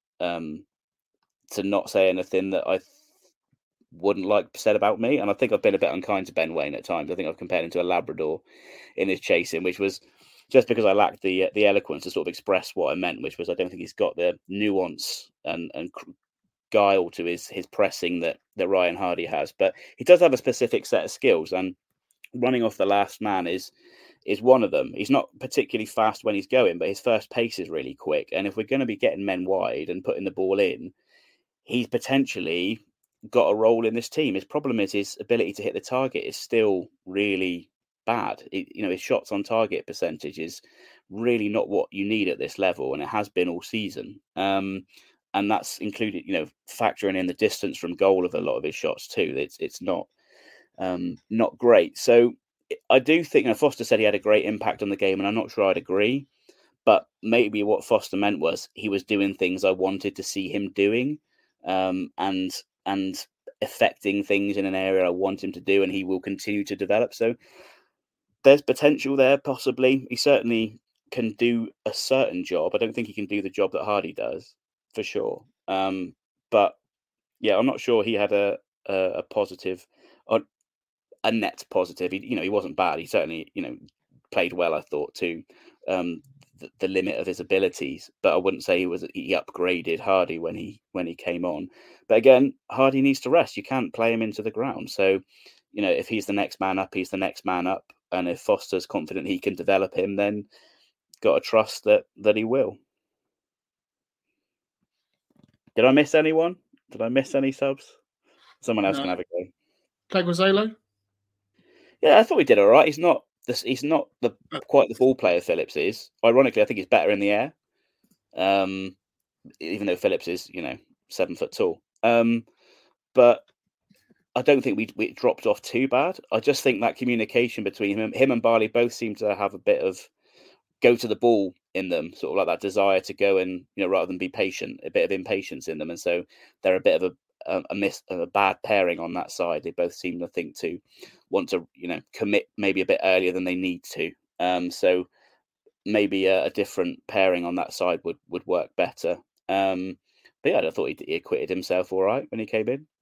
not say anything that I wouldn't like said about me. And I think I've been a bit unkind to Ben Waine at times. I think I've compared him to a Labrador in his chasing, which was just because I lacked the eloquence to sort of express what I meant, which was I don't think he's got the nuance and guile to his pressing that Ryan Hardy has. But he does have a specific set of skills, and running off the last man is one of them. He's not particularly fast when he's going, but his first pace is really quick. And if we're going to be getting men wide and putting the ball in, he's potentially got a role in this team. His problem is his ability to hit the target is still really bad. His shots on target percentage is really not what you need at this level, and it has been all season. And that's included, factoring in the distance from goal of a lot of his shots too. It's not great. So I do think Foster said he had a great impact on the game, and I'm not sure I'd agree. But maybe what Foster meant was he was doing things I wanted to see him doing, and affecting things in an area I want him to do, and he will continue to develop. So there's potential there, possibly. He certainly can do a certain job. I don't think he can do the job that Hardy does, for sure. But yeah, I'm not sure he had a positive, or a net positive. He wasn't bad. He certainly, played well, I thought, to the limit of his abilities. But I wouldn't say he upgraded Hardy when he came on. But again, Hardy needs to rest. You can't play him into the ground. So, if he's the next man up, he's the next man up. And if Foster's confident he can develop him, then got to trust that he will. Did I miss anyone? Did I miss any subs? Someone else can have a go. Pleguezuelo? Yeah, I thought he did all right. He's not quite the ball player Phillips is. Ironically, I think he's better in the air. Even though Phillips is, 7 foot tall. But I don't think we dropped off too bad. I just think that communication between him and Barley both seem to have a bit of go to the ball in them, sort of like that desire to go and, rather than be patient, a bit of impatience in them. And so they're a bit of a bad pairing on that side. They both seem to think to want to, commit maybe a bit earlier than they need to. So maybe a different pairing on that side would work better. But yeah, I thought he acquitted himself all right when he came in.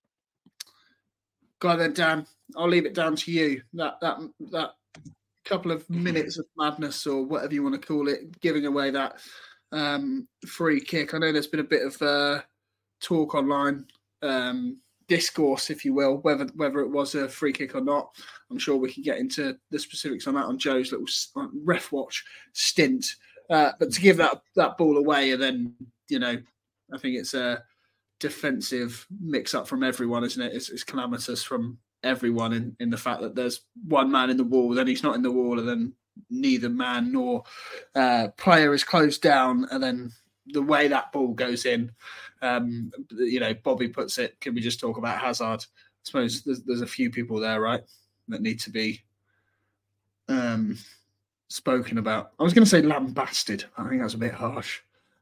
Go on then, Dan. I'll leave it down to you. That couple of minutes of madness, or whatever you want to call it, giving away that free kick. I know there's been a bit of talk online, discourse, if you will, whether it was a free kick or not. I'm sure we can get into the specifics on that on Joe's little ref watch stint. But to give that ball away, and then, I think it's a defensive mix-up from everyone, isn't it? It's calamitous from everyone in the fact that there's one man in the wall, then he's not in the wall, and then neither man nor player is closed down, and then the way that ball goes in, Bobby puts it, can we just talk about Hazard? I suppose there's a few people there, right, that need to be spoken about. I was going to say lambasted. I think that's a bit harsh.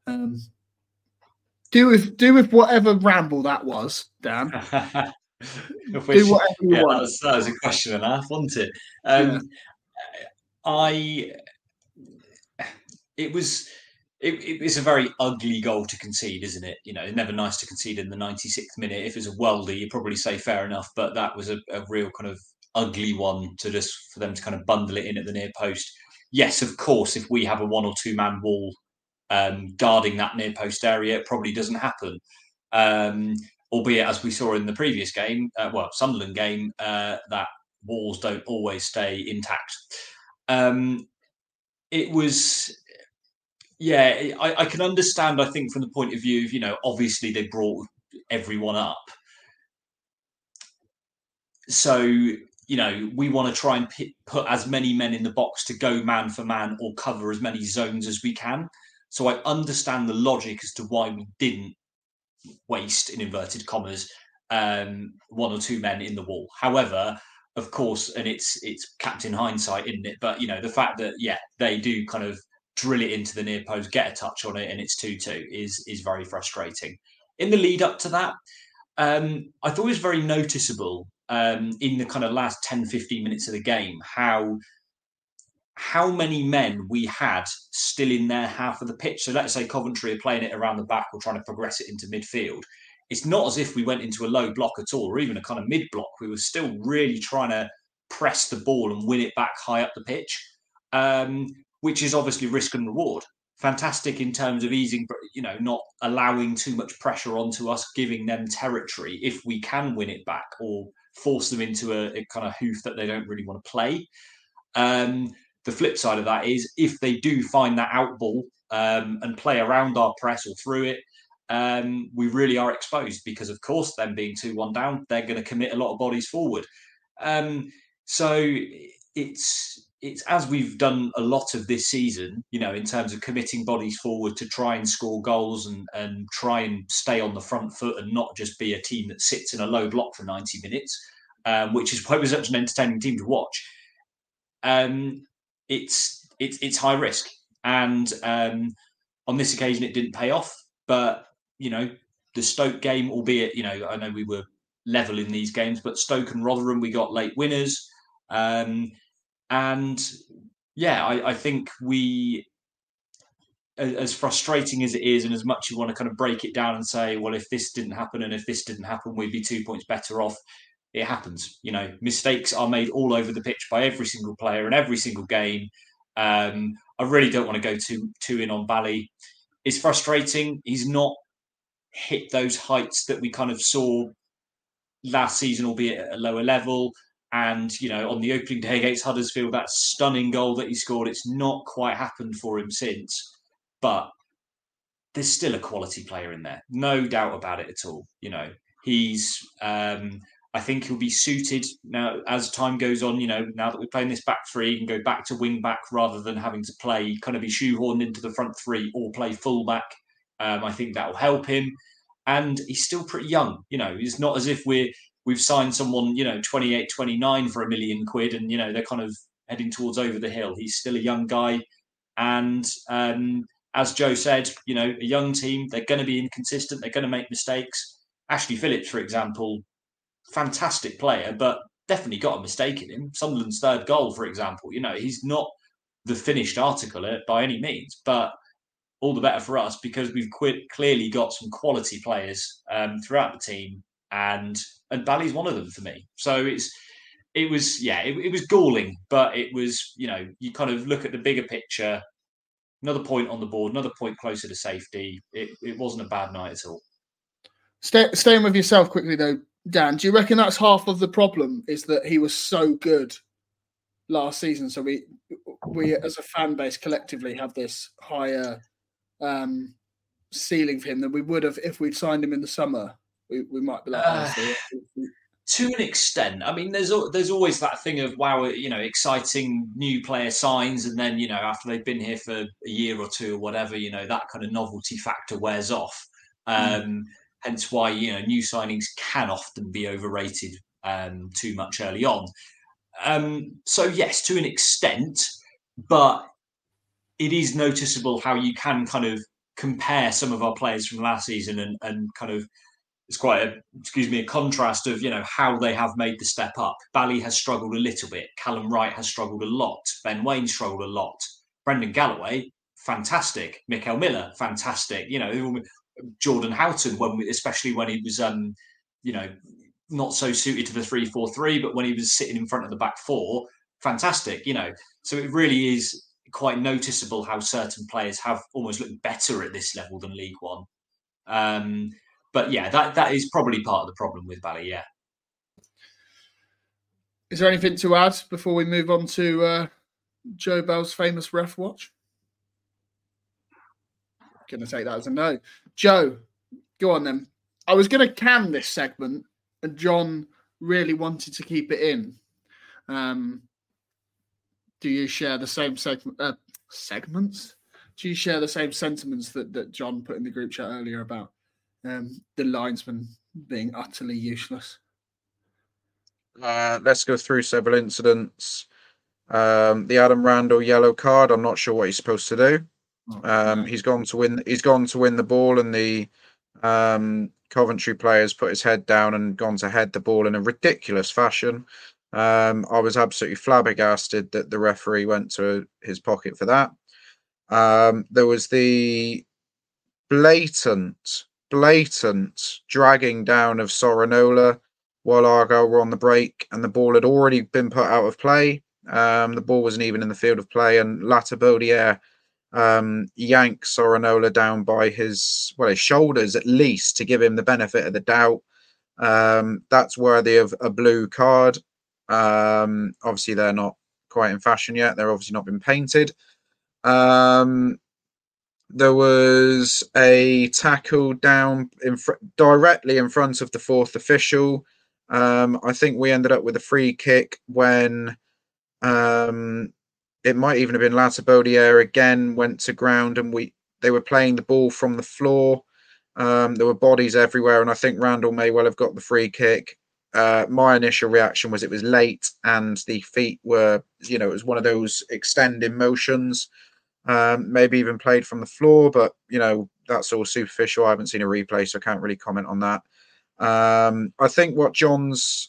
Do with whatever ramble that was, Dan. Do whatever you want. That was a question and a half, wasn't it? It was a very ugly goal to concede, isn't it? It's never nice to concede in the 96th minute. If it's a welder, you probably say fair enough, but that was a real kind of ugly one for them to kind of bundle it in at the near post. Yes, of course, if we have a 1 or 2 man wall guarding that near post area, it probably doesn't happen. Albeit, as we saw in the previous game, Sunderland game, that walls don't always stay intact. It was, I can understand, I think, from the point of view of, obviously they brought everyone up. So, we want to try and put as many men in the box to go man for man or cover as many zones as we can. So I understand the logic as to why we didn't waste, in inverted commas, 1 or 2 men in the wall. However, of course, and it's captain hindsight, isn't it? But the fact that they do kind of drill it into the near post, get a touch on it, and it's 2-2 is very frustrating. In the lead up to that, I thought it was very noticeable in the kind of last 10-15 minutes of the game how many men we had still in their half of the pitch. So let's say Coventry are playing it around the back or trying to progress it into midfield. It's not as if we went into a low block at all, or even a kind of mid block. We were still really trying to press the ball and win it back high up the pitch, which is obviously risk and reward. Fantastic in terms of easing, not allowing too much pressure onto us, giving them territory if we can win it back or force them into a kind of hoof that they don't really want to play. The flip side of that is if they do find that out ball and play around our press or through it, we really are exposed because, of course, them being 2-1 down, they're going to commit a lot of bodies forward. So it's as we've done a lot of this season, in terms of committing bodies forward to try and score goals and try and stay on the front foot and not just be a team that sits in a low block for 90 minutes, which is why it was such an entertaining team to watch. it's high risk. And on this occasion, it didn't pay off. But, the Stoke game, albeit, I know we were level in these games, but Stoke and Rotherham, we got late winners. I think we, as frustrating as it is, and as much you want to kind of break it down and say, well, if this didn't happen and if this didn't happen, we'd be 2 points better off. It happens. Mistakes are made all over the pitch by every single player in every single game. I really don't want to go too in on Bally. It's frustrating. He's not hit those heights that we kind of saw last season, albeit at a lower level. And, on the opening day against Huddersfield, that stunning goal that he scored, it's not quite happened for him since. But there's still a quality player in there. No doubt about it at all. He's, I think he'll be suited now as time goes on, now that we're playing this back three, he can go back to wing back rather than having to play, kind of be shoehorned into the front three or play full back. I think that will help him. And he's still pretty young. It's not as if we've signed someone, 28, 29 for £1 million, and, they're kind of heading towards over the hill. He's still a young guy. And as Joe said, a young team, they're going to be inconsistent. They're going to make mistakes. Ashley Phillips, for example, fantastic player, but definitely got a mistake in him. Sunderland's third goal, for example, he's not the finished article by any means, but all the better for us because we've clearly got some quality players throughout the team, and Bally's one of them for me. So it was galling, but it was, you kind of look at the bigger picture, another point on the board, another point closer to safety. It wasn't a bad night at all. Staying with yourself quickly though, Dan, do you reckon that's half of the problem is that he was so good last season? So we as a fan base collectively have this higher ceiling for him than we would have if we'd signed him in the summer. We might be like, to an extent. I mean, there's always that thing of, wow, exciting new player signs, and then, after they've been here for a year or two or whatever, that kind of novelty factor wears off. Hence why, new signings can often be overrated too much early on. So yes, to an extent, but it is noticeable how you can kind of compare some of our players from last season and kind of, it's quite a contrast of, how they have made the step up. Bally has struggled a little bit. Callum Wright has struggled a lot. Ben Waine struggled a lot. Brendan Galloway, fantastic. Mikael Miller, fantastic. Jordan Houghton, especially when he was, not so suited to the 3-4-3, but when he was sitting in front of the back four, fantastic. So it really is quite noticeable how certain players have almost looked better at this level than League One. But yeah, that is probably part of the problem with Bally, yeah. Is there anything to add before we move on to Joe Bell's famous ref watch? Going to take that as a no. Joe, go on then. I was going to can this segment, and John really wanted to keep it in. Do you share the same segments? Do you share the same sentiments that John put in the group chat earlier about the linesman being utterly useless? Let's go through several incidents. The Adam Randall yellow card. I'm not sure what he's supposed to do. He's gone to win the ball, and the Coventry players put his head down and gone to head the ball in a ridiculous fashion. I was absolutely flabbergasted that the referee went to his pocket for that. There was the blatant dragging down of Sorinola while Argyle were on the break, and the ball had already been put out of play. The ball wasn't even in the field of play, and Latabaudiere yanks Sorinola down by his shoulders at least to give him the benefit of the doubt. That's worthy of a blue card. Obviously, they're not quite in fashion yet. They're obviously not been painted. There was a tackle down directly in front of the fourth official. I think we ended up with a free kick when it might even have been Latabaudiere again went to ground, and they were playing the ball from the floor. There were bodies everywhere, and I think Randall may well have got the free kick. my initial reaction was it was late and the feet were, it was one of those extending motions, maybe even played from the floor, but, that's all superficial. I haven't seen a replay, so I can't really comment on that. I think what John's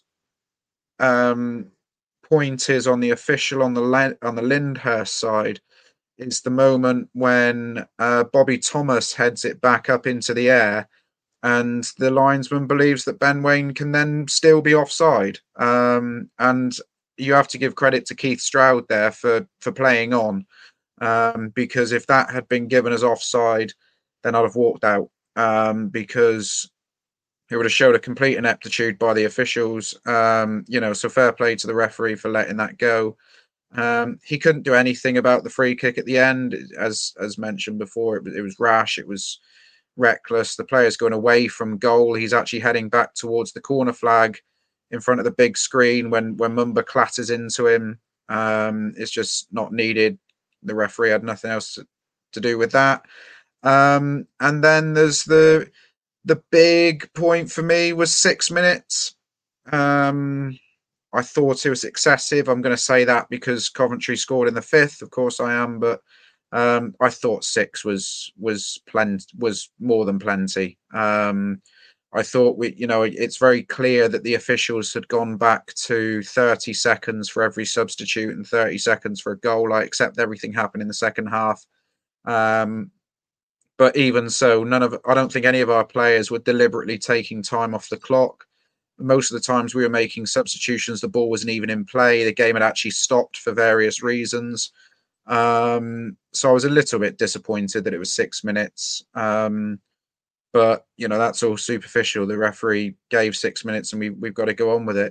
point is on the official on the Lyndhurst side is the moment when Bobby Thomas heads it back up into the air and the linesman believes that Ben Waine can then still be offside. And you have to give credit to Keith Stroud there for playing on, because if that had been given as offside, then I'd have walked out, because it would have showed a complete ineptitude by the officials. So fair play to the referee for letting that go. He couldn't do anything about the free kick at the end. As mentioned before, it was rash. It was reckless. The player's going away from goal. He's actually heading back towards the corner flag in front of the big screen when Mumba clatters into him. It's just not needed. The referee had nothing else to do with that. And then there's the big point for me was 6 minutes. I thought it was excessive. I'm going to say that because Coventry scored in the 5th. Of course I am, but I thought 6 was more than plenty. I thought it's very clear that the officials had gone back to 30 seconds for every substitute and 30 seconds for a goal. I accept everything happened in the second half. But even so, I don't think any of our players were deliberately taking time off the clock. Most of the times we were making substitutions, the ball wasn't even in play. The game had actually stopped for various reasons. So I was a little bit disappointed that it was 6 minutes. But, that's all superficial. The referee gave 6 minutes and we've got to go on with it.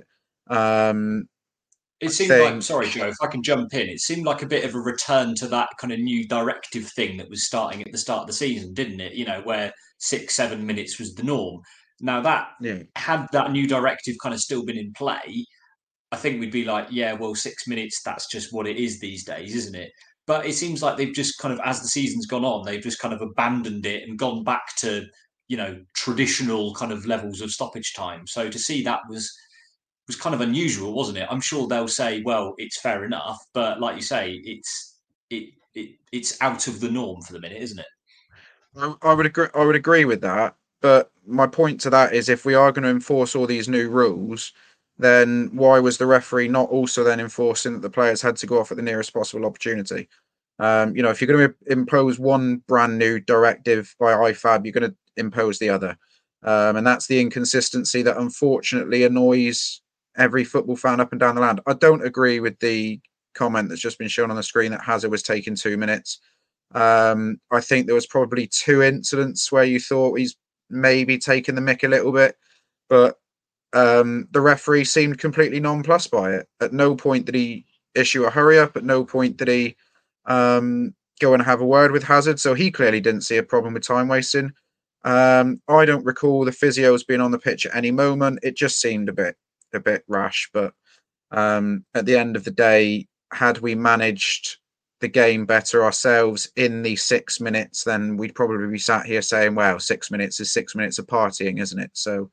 It seemed like, sorry, Joe, if I can jump in, it seemed like a bit of a return to that kind of new directive thing that was starting at the start of the season, didn't it? Where 6-7 minutes was the norm. Now had that new directive kind of still been in play, I think we'd be like, 6 minutes, that's just what it is these days, isn't it? But it seems like they've just kind of, as the season's gone on, they've just kind of abandoned it and gone back to, traditional kind of levels of stoppage time. So to see that was kind of unusual, wasn't it? I'm sure they'll say, well, it's fair enough, but like you say, it's out of the norm for the minute, isn't it? I would agree with that. But my point to that is if we are going to enforce all these new rules, then why was the referee not also then enforcing that the players had to go off at the nearest possible opportunity? If you're going to impose one brand new directive by IFAB, you're going to impose the other. And that's the inconsistency that unfortunately annoys every football fan up and down the land. I don't agree with the comment that's just been shown on the screen that Hazard was taking 2 minutes. I think there was probably 2 incidents where you thought he's maybe taking the mick a little bit, but the referee seemed completely nonplussed by it. At no point did he issue a hurry up. At no point did he go and have a word with Hazard. So he clearly didn't see a problem with time wasting. I don't recall the physios being on the pitch at any moment. It just seemed a bit rash. But at the end of the day, had we managed the game better ourselves in the 6 minutes, then we'd probably be sat here saying, well, 6 minutes is 6 minutes of partying, isn't it? So,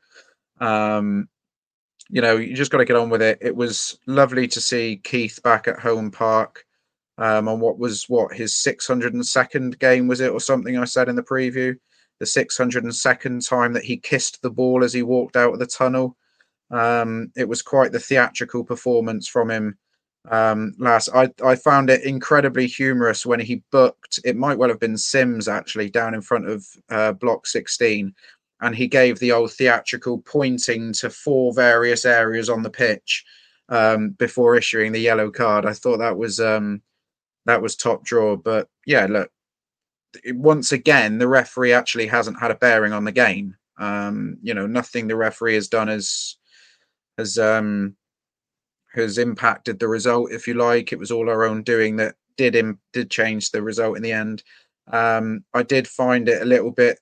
you just got to get on with it. It was lovely to see Keith back at home park on what his 602nd game, was it, or something I said in the preview, the 602nd time that he kissed the ball as he walked out of the tunnel. It was quite the theatrical performance from him. I found it incredibly humorous when he booked, it might well have been Sims actually, down in front of block 16, and he gave the old theatrical pointing to 4 various areas on the pitch before issuing the yellow card. I thought that was top draw. But yeah, look, once again, the referee actually hasn't had a bearing on the game. Nothing the referee has done has impacted the result, if you like. It was all our own doing that did change the result in the end. I did find it a little bit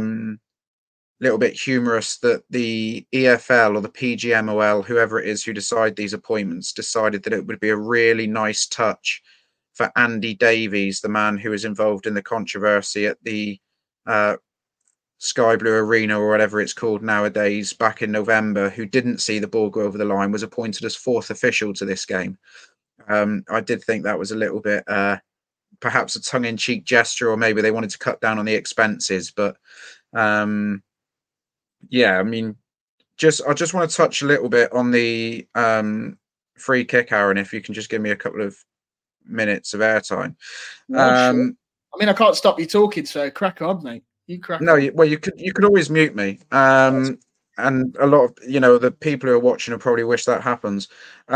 humorous that the EFL or the PGMOL, whoever it is who decide these appointments, decided that it would be a really nice touch for Andy Davies, the man who was involved in the controversy at the Sky Blue Arena or whatever it's called nowadays back in November, who didn't see the ball go over the line, was appointed as fourth official to this game. I did think that was a little bit perhaps a tongue-in-cheek gesture, or maybe they wanted to cut down on the expenses. But I mean, I just want to touch a little bit on the free kick, Aaron, if you can just give me a couple of minutes of airtime. Sure. I mean, I can't stop you talking, so crack on, mate. You crack on. You could always mute me. And a lot of the people who are watching will probably wish that happens.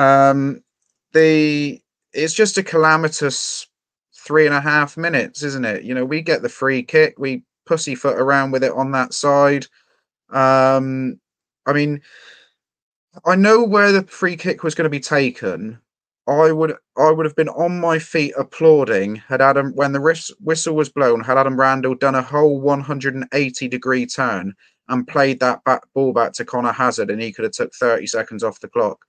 It's just a calamitous 3.5 minutes, isn't it? We get the free kick, we pussyfoot around with it on that side. I mean, I know where the free kick was going to be taken. I would have been on my feet applauding had Adam, when the whistle was blown, had Adam Randall done a whole 180-degree turn and played that ball back to Connor Hazard, and he could have took 30 seconds off the clock.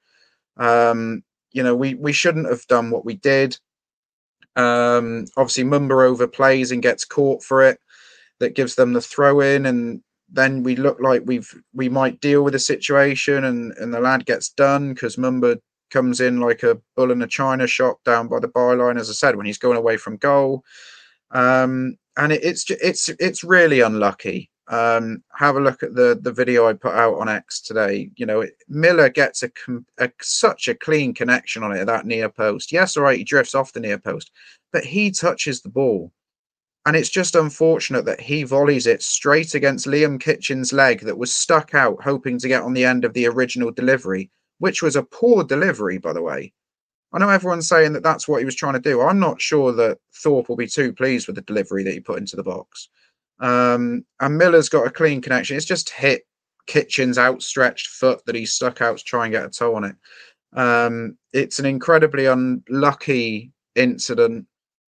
We shouldn't have done what we did. Obviously, Mumba overplays and gets caught for it. That gives them the throw in, and then we look like we might deal with the situation, and the lad gets done because Mumba comes in like a bull in a china shop down by the byline, as I said, when he's going away from goal. And it's really unlucky. Have a look at the video I put out on X today. Miller gets such a clean connection on it at that near post. Yes, all right, he drifts off the near post, but he touches the ball. And it's just unfortunate that he volleys it straight against Liam Kitchen's leg that was stuck out, hoping to get on the end of the original delivery, which was a poor delivery, by the way. I know everyone's saying that that's what he was trying to do. I'm not sure that Thorpe will be too pleased with the delivery that he put into the box. And Miller's got a clean connection. It's just hit Kitchen's outstretched foot that he stuck out to try and get a toe on it. It's an incredibly unlucky incident,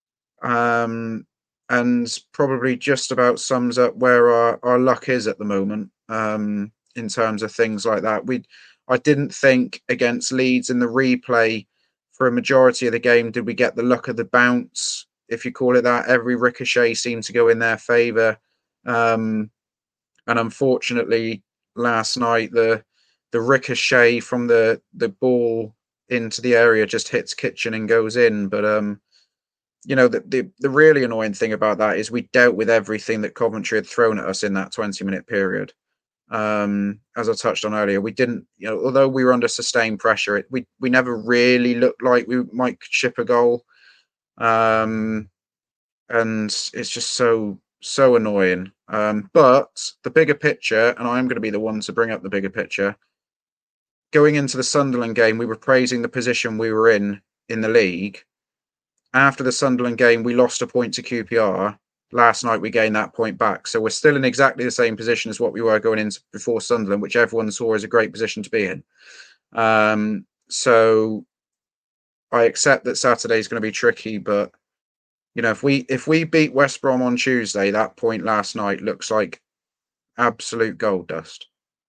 and probably just about sums up where our luck is at the moment in terms of things like that. I didn't think against Leeds in the replay for a majority of the game did we get the luck of the bounce, if you call it that. Every ricochet seemed to go in their favour. And unfortunately, last night, the ricochet from the ball into the area just hits Kitchen and goes in. But, the really annoying thing about that is we dealt with everything that Coventry had thrown at us in that 20-minute period. As I touched on earlier, we didn't, although we were under sustained pressure, we never really looked like we might ship a goal. And it's just so annoying. But the bigger picture, and I'm going to be the one to bring up the bigger picture, going into the Sunderland game, we were praising the position we were in the league. After the Sunderland game, we lost a point to QPR. Last night, we gained that point back. So we're still in exactly the same position as what we were going into before Sunderland, which everyone saw as a great position to be in. So I accept that Saturday is going to be tricky, but if we beat West Brom on Tuesday, that point last night looks like absolute gold dust.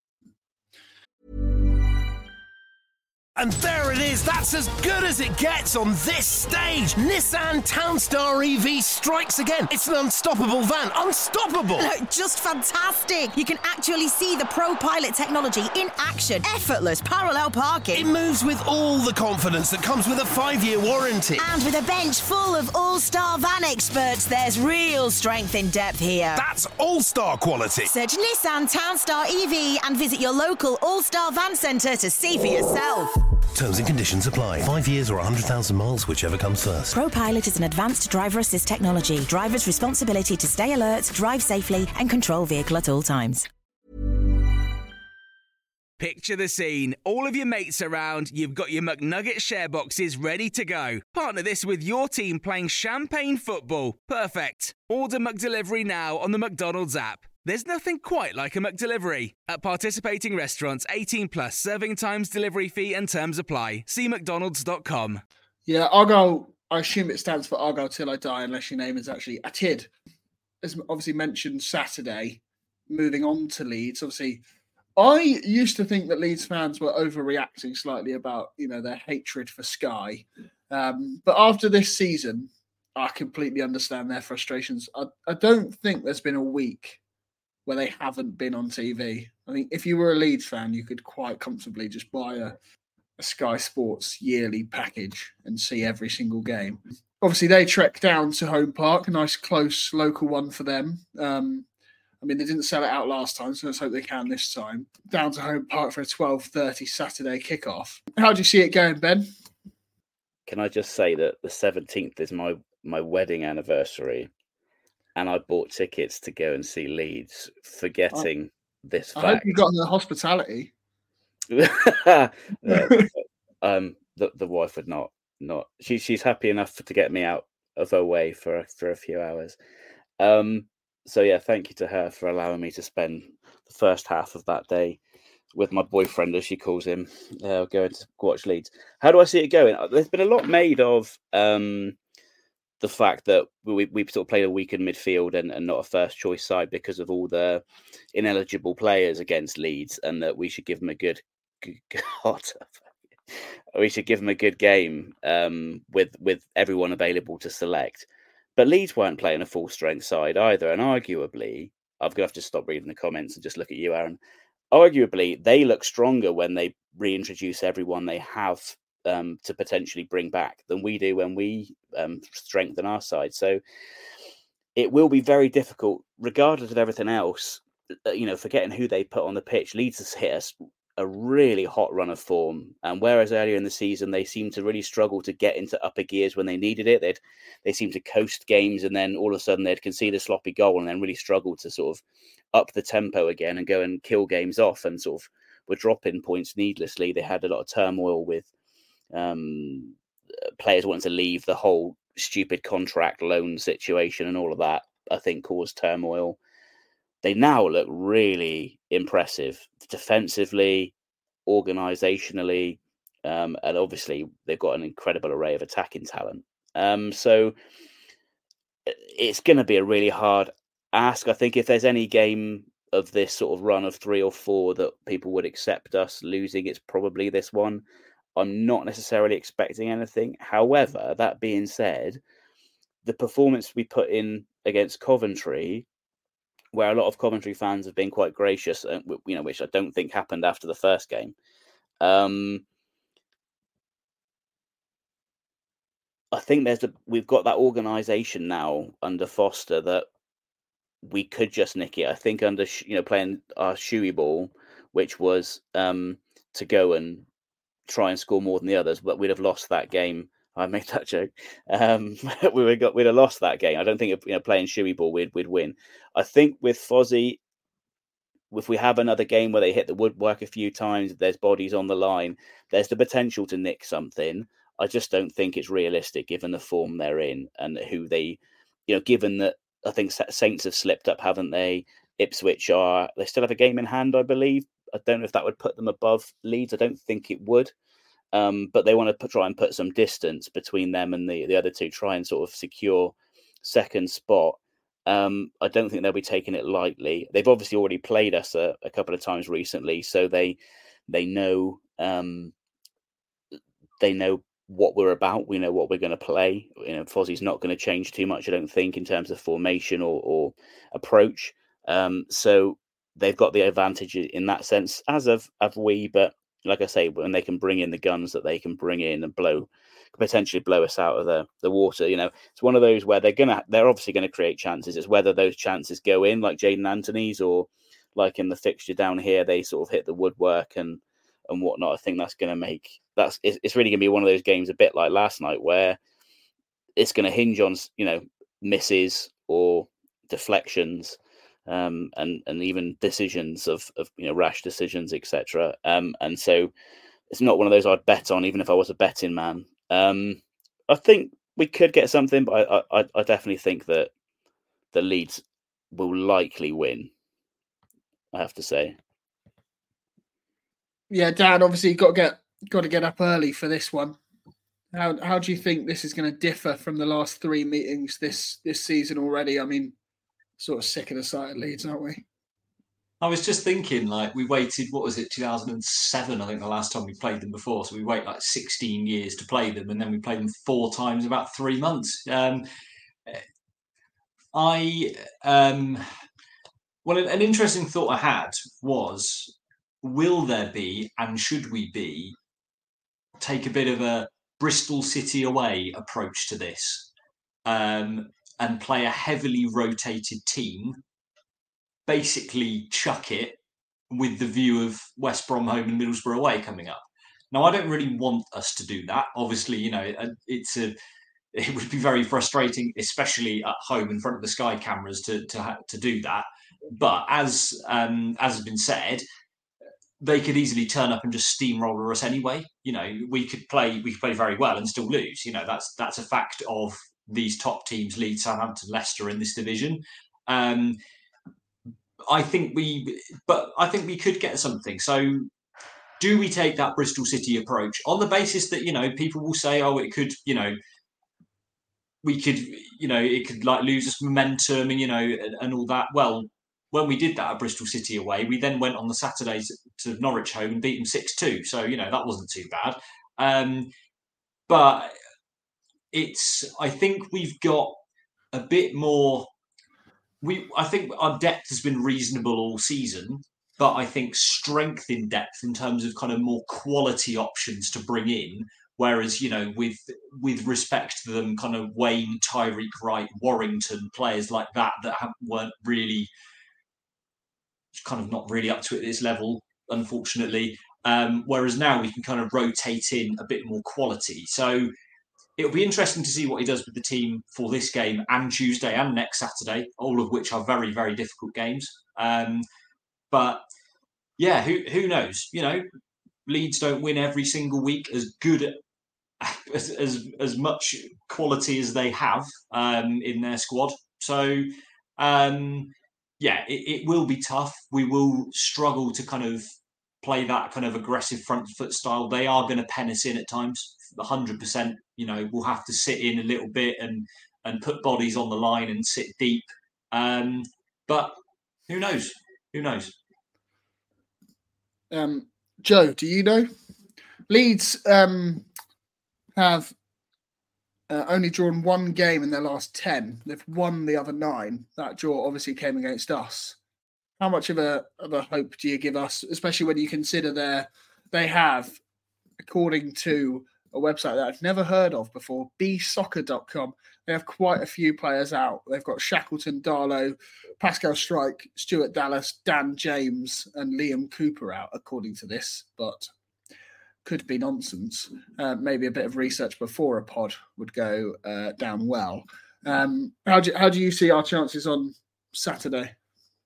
And there it is, that's as good as it gets on this stage. Nissan Townstar EV strikes again. It's an unstoppable van, unstoppable. Just fantastic. You can actually see the ProPilot technology in action. Effortless parallel parking. It moves with all the confidence that comes with a 5-year warranty. And with a bench full of all-star van experts, there's real strength in depth here. That's all-star quality. Search Nissan Townstar EV and visit your local all-star van centre to see for yourself. Terms and conditions apply. 5 years or 100,000 miles, whichever comes first. ProPilot is an advanced driver assist technology. Driver's responsibility to stay alert, drive safely, and control vehicle at all times. Picture the scene. All of your mates around, you've got your McNugget share boxes ready to go. Partner this with your team playing champagne football. Perfect. Order McDelivery now on the McDonald's app. There's nothing quite like a McDelivery. At participating restaurants, 18 plus, serving times, delivery fee and terms apply. See mcdonalds.com. Yeah, Argyle, I assume it stands for Argyle Till I Die, unless your name is actually Atid. As obviously mentioned Saturday, moving on to Leeds, obviously, I used to think that Leeds fans were overreacting slightly about, their hatred for Sky. But after this season, I completely understand their frustrations. I don't think there's been a week where they haven't been on TV. I think if you were a Leeds fan, you could quite comfortably just buy a Sky Sports yearly package and see every single game. Obviously, they trek down to Home Park, a nice close local one for them. I mean, they didn't sell it out last time, so let's hope they can this time. Down to Home Park for a 12:30 Saturday kickoff. How do you see it going, Ben? Can I just say that the 17th is my wedding anniversary, and I bought tickets to go and see Leeds, forgetting this fact. I hope you got the hospitality. The wife would not. She's happy enough to get me out of her way for a few hours. So yeah, thank you to her for allowing me to spend the first half of that day with my boyfriend, as she calls him, going to watch Leeds. How do I see it going? There's been a lot made of the fact that we sort of played a weakened midfield and not a first choice side because of all the ineligible players against Leeds, and that we should give them a good we should give them a good game with everyone available to select. But Leeds weren't playing a full strength side either, and arguably, I'm going to have to stop reading the comments and just look at you, Aaron. Arguably, they look stronger when they reintroduce everyone they have to potentially bring back than we do when we strengthen our side. So it will be very difficult, regardless of everything else. Forgetting who they put on the pitch, Leeds has hit a really hot run of form, and whereas earlier in the season they seemed to really struggle to get into upper gears when they needed it, they seemed to coast games, and then all of a sudden they'd concede a sloppy goal and then really struggle to sort of up the tempo again and go and kill games off, and sort of were dropping points needlessly. They had a lot of turmoil with players wanting to leave, the whole stupid contract loan situation and all of that, I think, caused turmoil. They now look really impressive defensively, organisationally, and obviously they've got an incredible array of attacking talent. So it's going to be a really hard ask. I think if there's any game of this sort of run of 3 or 4 that people would accept us losing, it's probably this one. I'm not necessarily expecting anything. However, that being said, the performance we put in against Coventry, where a lot of Coventry fans have been quite gracious, which I don't think happened after the first game. I think we've got that organisation now under Foster that we could just nick it. I think under playing our Shuey ball, which was to go and try and score more than the others, but we'd have lost that game. I made that joke. We'd have lost that game. I don't think playing Shuey ball we'd win. I think with Fozzie, if we have another game where they hit the woodwork a few times, there's bodies on the line, there's the potential to nick something. I just don't think it's realistic given the form they're in and who they, given that I think Saints have slipped up, haven't they? Ipswich they still have a game in hand, I believe. I don't know if that would put them above Leeds. I don't think it would. But they want to try and put some distance between them and the other two, try and sort of secure second spot. I don't think they'll be taking it lightly. They've obviously already played us a couple of times recently, so they know what we're about. We know what we're going to play. Fozzie's not going to change too much, I don't think, in terms of formation or approach. So they've got the advantage in that sense, as have we. But like I say, when they can bring in the guns that they can bring in and potentially blow us out of the water, it's one of those where they're obviously going to create chances. It's whether those chances go in, like Jaden Anthony's, or like in the fixture down here, they sort of hit the woodwork and whatnot. I think that's going to make it's really going to be one of those games, a bit like last night, where it's going to hinge on misses or deflections. And even decisions of rash decisions, etc. And so it's not one of those I'd bet on, even if I was a betting man. I think we could get something, but I definitely think that the Leeds will likely win, I have to say. Yeah, Dan, obviously you've got to get up early for this one. How do you think this is going to differ from the last 3 meetings this season already? I mean, sort of sick of the sight of Leeds, aren't we? I was just thinking, we waited, 2007, I think, the last time we played them before. So we wait 16 years to play them, and then we played them 4 times in about 3 months. Well, an interesting thought I had was, will there be, and should we be, take a bit of a Bristol City away approach to this, and play a heavily rotated team, basically chuck it with the view of West Brom home and Middlesbrough away coming up. Now, I don't really want us to do that. Obviously, it would be very frustrating, especially at home in front of the Sky cameras, to do that. But as has been said, they could easily turn up and just steamroller us anyway. We could play very well and still lose. That's a fact of these top teams: Leeds, Southampton, Leicester in this division. I think we could get something. So, do we take that Bristol City approach on the basis that people will say, oh, it could, we could, it could like lose us momentum and all that. Well, when we did that at Bristol City away, we then went on the Saturday to Norwich home and beat them 6-2. So that wasn't too bad. But I think we've got a bit more. I think our depth has been reasonable all season, but I think strength in depth in terms of kind of more quality options to bring in. Whereas, with respect to them, kind of Wayne, Tyreek Wright, Warrington, players like that weren't really kind of not really up to it at this level, unfortunately. Whereas now we can kind of rotate in a bit more quality. So it'll be interesting to see what he does with the team for this game and Tuesday and next Saturday, all of which are very, very difficult games. But yeah, who knows? Leeds don't win every single week as good as much quality as they have in their squad. So it will be tough. We will struggle to kind of play that kind of aggressive front foot style. They are going to pen us in at times, 100%. We'll have to sit in a little bit and put bodies on the line and sit deep. But who knows? Who knows? Joe, do you know? Leeds have only drawn one game in their last 10. They've won the other 9. That draw obviously came against us. How much of a hope do you give us, especially when you consider they have, according to a website that I've never heard of before, bsoccer.com, they have quite a few players out. They've got Shackleton, Darlow, Pascal Struijk, Stuart Dallas, Dan James, and Liam Cooper out, according to this, but could be nonsense. Maybe a bit of research before a pod would go down well. How do you see our chances on Saturday?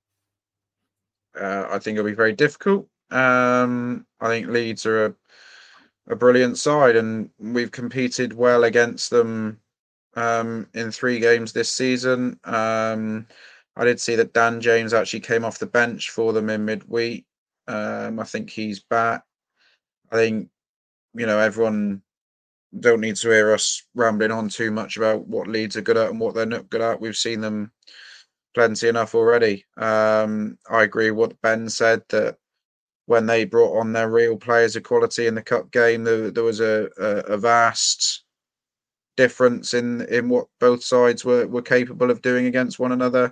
I think it'll be very difficult. I think Leeds are a brilliant side, and we've competed well against them in 3 games this season. I did see that Dan James actually came off the bench for them in midweek. I think he's back. I think, everyone don't need to hear us rambling on too much about what Leeds are good at and what they're not good at. We've seen them plenty enough already. I agree with what Ben said, that when they brought on their real players of quality in the cup game, there was a vast difference in what both sides were capable of doing against one another.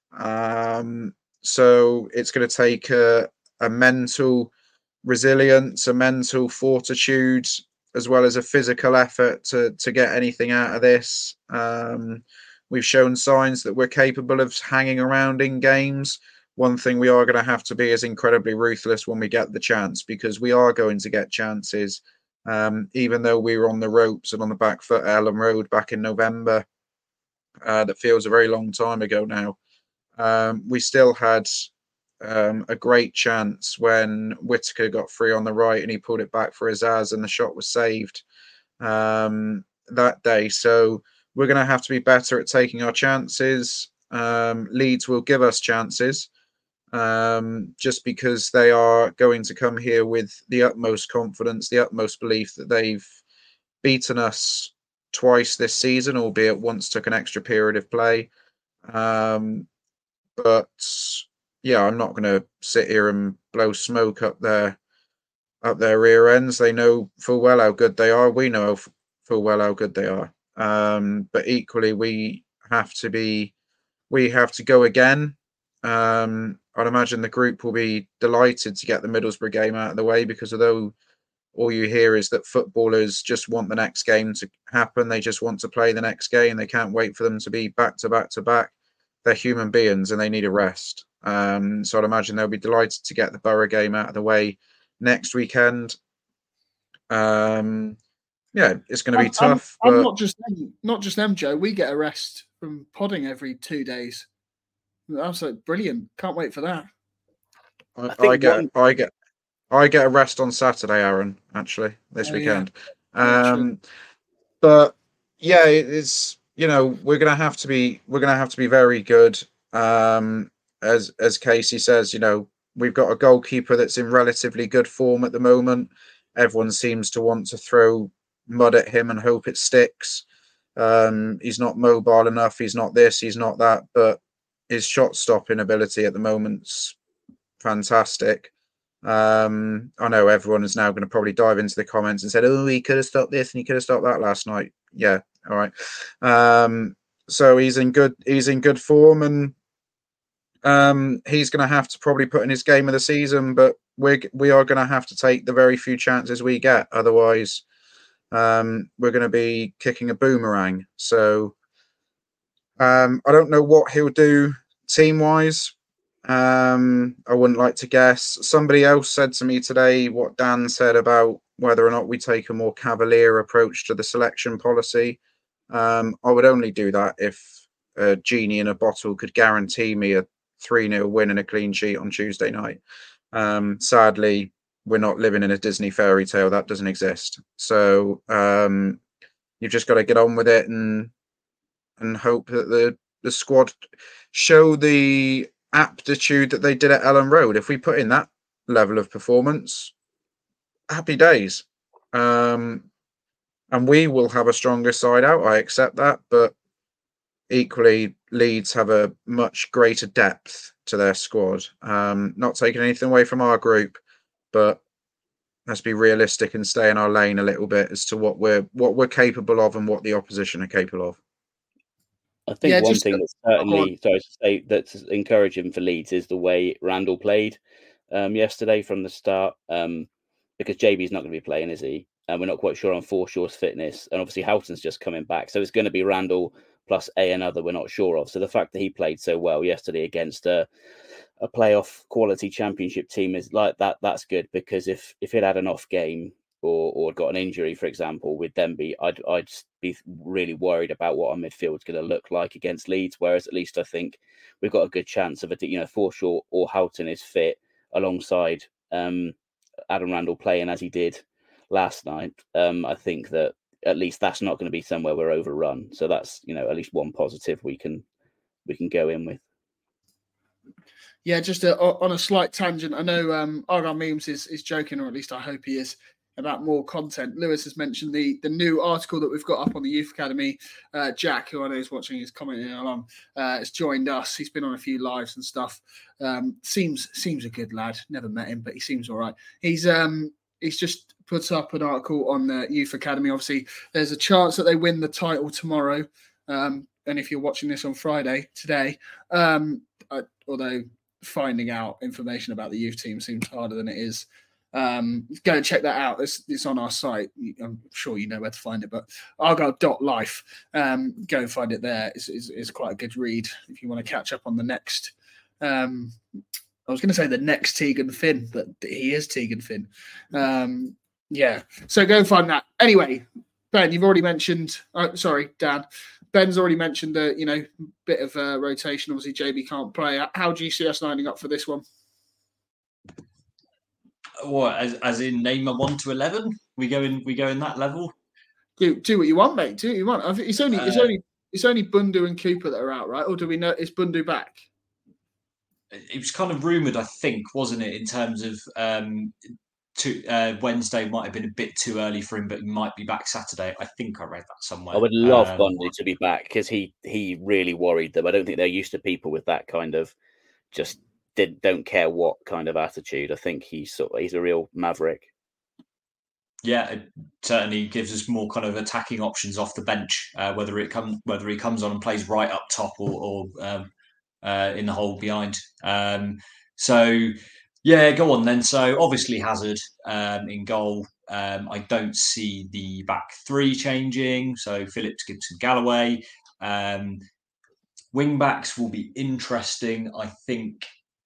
So it's going to take a mental resilience, a mental fortitude, as well as a physical effort to get anything out of this. We've shown signs that we're capable of hanging around in games. One thing we are going to have to be is incredibly ruthless when we get the chance, because we are going to get chances. Even though we were on the ropes and on the back foot at Ellen Road back in November, that feels a very long time ago now. We still had a great chance when Whittaker got free on the right and he pulled it back for Azaz and the shot was saved that day. So we're going to have to be better at taking our chances. Leeds will give us chances just because they are going to come here with the utmost confidence, the utmost belief that they've beaten us twice this season, albeit once took an extra period of play. But yeah, I'm not going to sit here and blow smoke up their rear ends. They know full well how good they are. We know full well how good they are. But equally, we have to go again I'd imagine the group will be delighted to get the Middlesbrough game out of the way, because although all you hear is that footballers just want the next game to happen, they just want to play the next game, they can't wait for them to be back to back to back. They're human beings and they need a rest. So I'd imagine they'll be delighted to get the Borough game out of the way next weekend. Yeah, it's going to be tough. I'm not just them, Joe. We get a rest from podding every 2 days. Absolutely brilliant. Can't wait for that. I get a rest on Saturday, Aaron, actually, this weekend. Yeah. But yeah, it's, we're gonna have to be very good. As Casey says, we've got a goalkeeper that's in relatively good form at the moment. Everyone seems to want to throw mud at him and hope it sticks. He's not mobile enough. He's not this. He's not that. But his shot stopping ability at the moment's fantastic. I know everyone is now going to probably dive into the comments and said, "Oh, he could have stopped this and he could have stopped that last night." Yeah, all right. So he's in good form, and he's going to have to probably put in his game of the season. But we are going to have to take the very few chances we get. Otherwise, we're going to be kicking a boomerang. So I don't know what he'll do team-wise. I wouldn't like to guess. Somebody else said to me today what Dan said about whether or not we take a more cavalier approach to the selection policy. I would only do that if a genie in a bottle could guarantee me a 3-0 win and a clean sheet on Tuesday night. Sadly, we're not living in a Disney fairy tale. That doesn't exist. So you've just got to get on with it and hope that the squad show the aptitude that they did at Ellen Road. If we put in that level of performance, happy days. And we will have a stronger side out. I accept that, but equally, Leeds have a much greater depth to their squad. Not taking anything away from our group, but let's be realistic and stay in our lane a little bit as to what we're capable of and what the opposition are capable of. I think one thing that's certainly, that's encouraging for Leeds is the way Randall played yesterday from the start, because JB's not going to be playing, is he? And we're not quite sure on Forshaw's fitness, and obviously Houghton's just coming back, so it's going to be Randall plus another we're not sure of. So the fact that he played so well yesterday against a playoff quality championship team is like that. That's good, because if he'd had an off game or got an injury, for example, I'd be really worried about what our midfield's going to look like against Leeds. Whereas at least I think we've got a good chance of Forshaw or Houghton is fit alongside Adam Randall playing as he did last night. I think that at least that's not going to be somewhere we're overrun. So that's at least one positive we can go in with. Yeah, just on a slight tangent, I know Argyle Memes is joking, or at least I hope he is, about more content. Lewis has mentioned the new article that we've got up on the Youth Academy. Jack, who I know is watching, is commenting along, has joined us. He's been on a few lives and stuff. Seems a good lad. Never met him, but he seems all right. He's just put up an article on the Youth Academy. Obviously, there's a chance that they win the title tomorrow. And if you're watching this on Friday, today, although finding out information about the youth team seems harder than it is. Go and check that out. It's on our site. I'm sure you know where to find it, but argyle.life. Go and find it there. It's quite a good read if you want to catch up on the next. I was going to say the next Tegan Finn, but he is Tegan Finn. Yeah, so go and find that. Anyway, Ben, you've already mentioned. Dan. Ben's already mentioned the bit of rotation. Obviously, JB can't play. How do you see us lining up for this one? What, as in name a 1 to 11? We go in that level. Do what you want, mate. Do what you want. I think it's only Bundu and Cooper that are out, right? Or do we know is Bundu back? It was kind of rumoured, I think, wasn't it? In terms of Wednesday might have been a bit too early for him, but he might be back Saturday. I think I read that somewhere. I would love Bundu to be back, because he really worried them. I don't think they're used to people with that kind of just don't care what kind of attitude. I think he's a real maverick. Yeah, it certainly gives us more kind of attacking options off the bench. Whether he comes on and plays right up top or in the hole behind. So yeah, go on then. So obviously Hazard in goal. I don't see the back three changing. So Phillips, Gibson, Galloway. Wing backs will be interesting. I think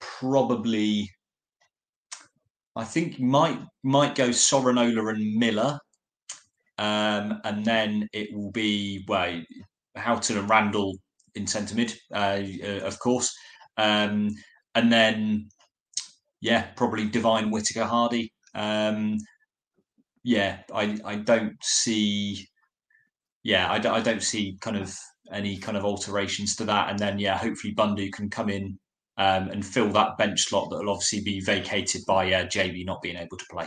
might go Sorinola and Miller. And then it will be Houghton and Randall in centre mid, of course. And then probably Devine, Whittaker, Hardy. I don't see. I don't see kind of any kind of alterations to that. And then hopefully Bundu can come in and fill that bench slot that will obviously be vacated by Jamie not being able to play.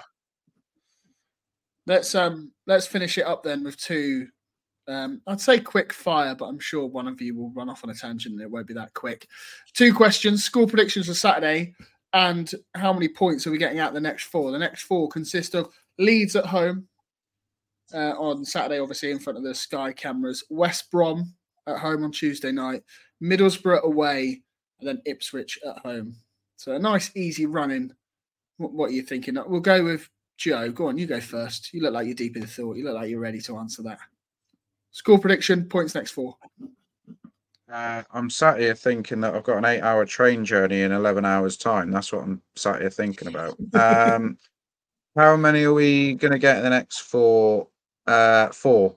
Let's finish it up then with two. I'd say quick fire, but I'm sure one of you will run off on a tangent and it won't be that quick. Two questions: score predictions for Saturday, and how many points are we getting out of the next four? The next four consist of Leeds at home on Saturday, obviously in front of the Sky cameras. West Brom at home on Tuesday night. Middlesbrough away, and then Ipswich at home. So a nice, easy run-in. What are you thinking? We'll go with Joe. Go on, you go first. You look like you're deep in thought. You look like you're ready to answer that. Score prediction, points next four. I'm sat here thinking that I've got an 8-hour train journey in 11 hours' time. That's what I'm sat here thinking about. How many are we going to get in the next four? 4.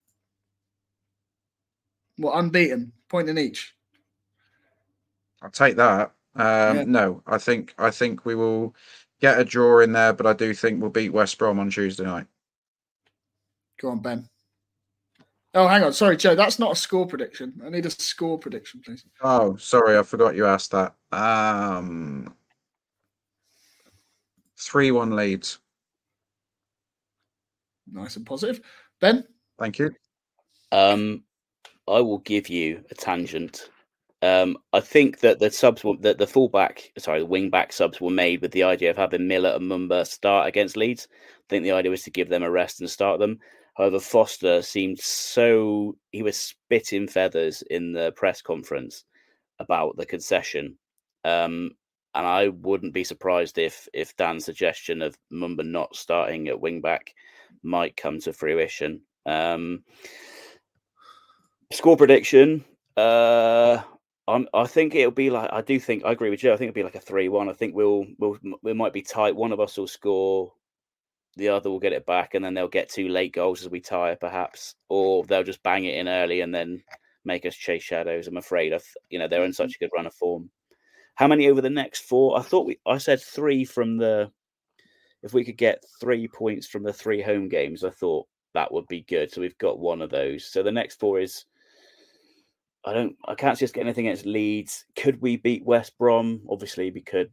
Well, unbeaten, point in each. I'll take that. No, I think we will get a draw in there, but I do think we'll beat West Brom on Tuesday night. Go on, Ben. Oh, hang on. Sorry, Joe. That's not a score prediction. I need a score prediction, please. Oh, sorry. I forgot you asked that. 3-1 Leeds. Nice and positive. Ben? Thank you. I will give you a tangent. I think that the wing back subs were made with the idea of having Miller and Mumba start against Leeds. I think the idea was to give them a rest and start them. However, Foster seemed he was spitting feathers in the press conference about the concession. And I wouldn't be surprised if Dan's suggestion of Mumba not starting at wing back might come to fruition. Score prediction. I think it'll be like, I agree with Joe. I think it'll be like a 3-1. I think we might be tight. One of us will score, the other will get it back, and then they'll get 2 late goals as we tie, perhaps, or they'll just bang it in early and then make us chase shadows. I'm afraid they're in such a good run of form. How many over the next 4? I said 3 if we could get 3 points from the 3 home games, I thought that would be good. So we've got one of those. So the next 4 is, I can't see us getting anything against Leeds. Could we beat West Brom? Obviously we could.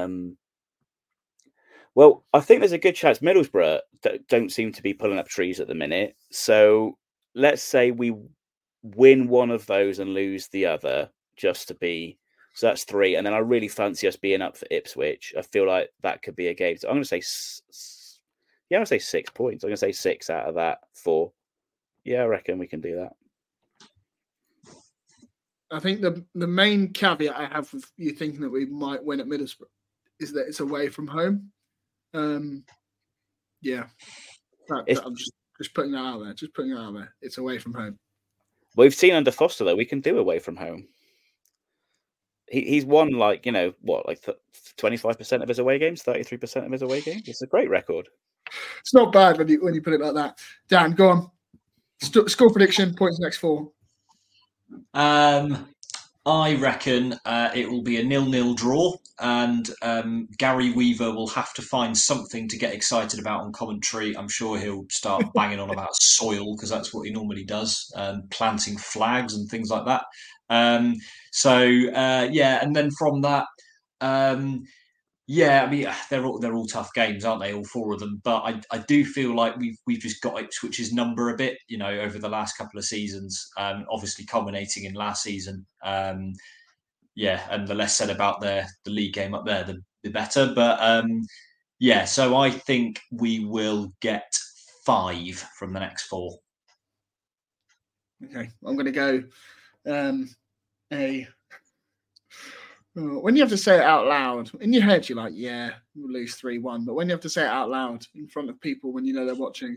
Well, I think there's a good chance. Middlesbrough don't seem to be pulling up trees at the minute. So let's say we win one of those and lose the other, so that's 3. And then I really fancy us being up for Ipswich. I feel like that could be a game. So I'm going to say, 6 points. I'm going to say 6 out of that 4. Yeah, I reckon we can do that. I think the main caveat I have with you thinking that we might win at Middlesbrough is that it's away from home. I'm just putting that out there. It's away from home. We've seen under Foster though we can do away from home. He's won 25% of his away games, 33% of his away games. It's a great record. It's not bad when you put it like that. Dan, go on. Score prediction, points next 4. I reckon it will be a 0-0 draw, and Gary Weaver will have to find something to get excited about on commentary. I'm sure he'll start banging on about soil, because that's what he normally does, planting flags and things like that. And then from that, they're all tough games, aren't they? All 4 of them. But I do feel like we've just got Ipswich's number a bit, over the last couple of seasons. Obviously culminating in last season. And the less said about the league game up there, the better. But so I think we will get 5 from the next 4. Okay, I'm going to go a When you have to say it out loud, in your head, you're like, yeah, we'll lose 3-1. But when you have to say it out loud in front of people when you know they're watching,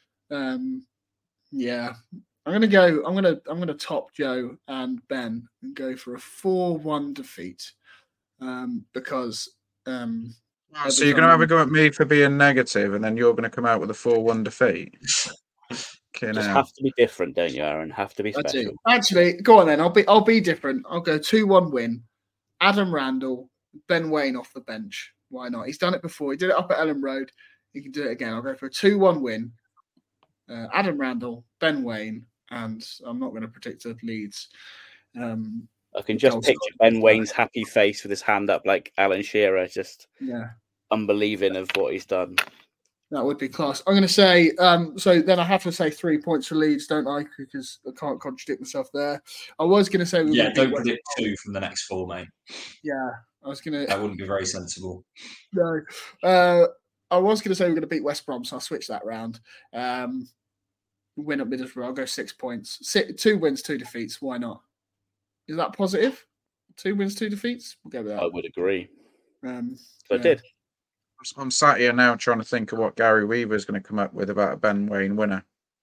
yeah. I'm gonna top Joe and Ben and go for a 4-1 defeat. Because so you're gonna have a go at me for being negative, and then you're gonna come out with a 4-1 defeat. Just have to be different, don't you, Aaron? Have to be special. I do. Actually, go on then. I'll be different. I'll go 2-1 win. Adam Randall, Ben Waine off the bench. Why not? He's done it before. He did it up at Ellen Road. He can do it again. I'll go for a 2-1 win. Adam Randall, Ben Waine, and I'm not going to predict the Leeds. I can just picture Ben Waine's happy face with his hand up like Alan Shearer, just unbelieving of what he's done. That would be class. I'm going to say, so then I have to say 3 points for Leeds, don't I? Because I can't contradict myself there. I was going to say... don't predict 2 from the next 4, mate. Yeah, I was going to... That wouldn't be very sensible. No. I was going to say we're going to beat West Brom, so I'll switch that round. Win at Middlesbrough, I'll go 6 points. 2 wins, 2 defeats. Why not? Is that positive? 2 wins, 2 defeats? We'll go with that. I would agree. I did. I'm sat here now trying to think of what Gary Weaver is going to come up with about a Ben Waine winner.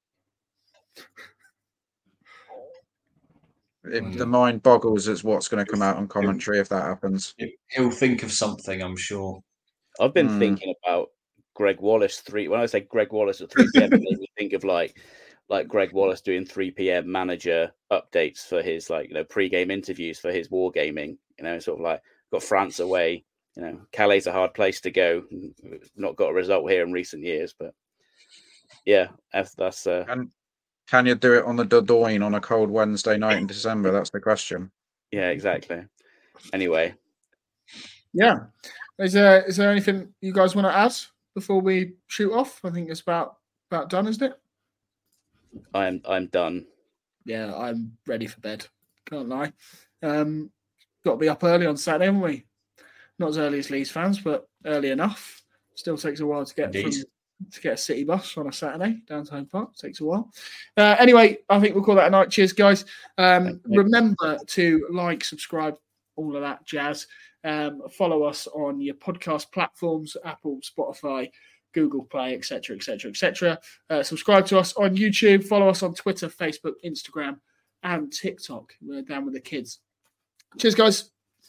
If the mind boggles as what's going to come out on commentary if that happens. He'll think of something, I'm sure. I've been thinking about Greg Wallace When I say Greg Wallace at 3 p.m, I think of like Greg Wallace doing 3 p.m. manager updates for his pre-game interviews for his wargaming. Sort of like got France away. Calais is a hard place to go. Not got a result here in recent years, but yeah, that's. And can you do it on the Dordogne on a cold Wednesday night in December? That's the question. Yeah, exactly. Anyway, yeah. Is there anything you guys want to add before we shoot off? I think it's about done, isn't it? I'm done. Yeah, I'm ready for bed. Can't lie. Got to be up early on Saturday, haven't we? Not as early as Leeds fans, but early enough. Still takes a while to get a city bus on a Saturday down to Home Park. Takes a while. Anyway, I think we'll call that a night. Cheers, guys. Remember to like, subscribe, all of that jazz. Follow us on your podcast platforms, Apple, Spotify, Google Play, etc., etc., etc. Subscribe to us on YouTube. Follow us on Twitter, Facebook, Instagram, and TikTok. We're down with the kids. Cheers, guys.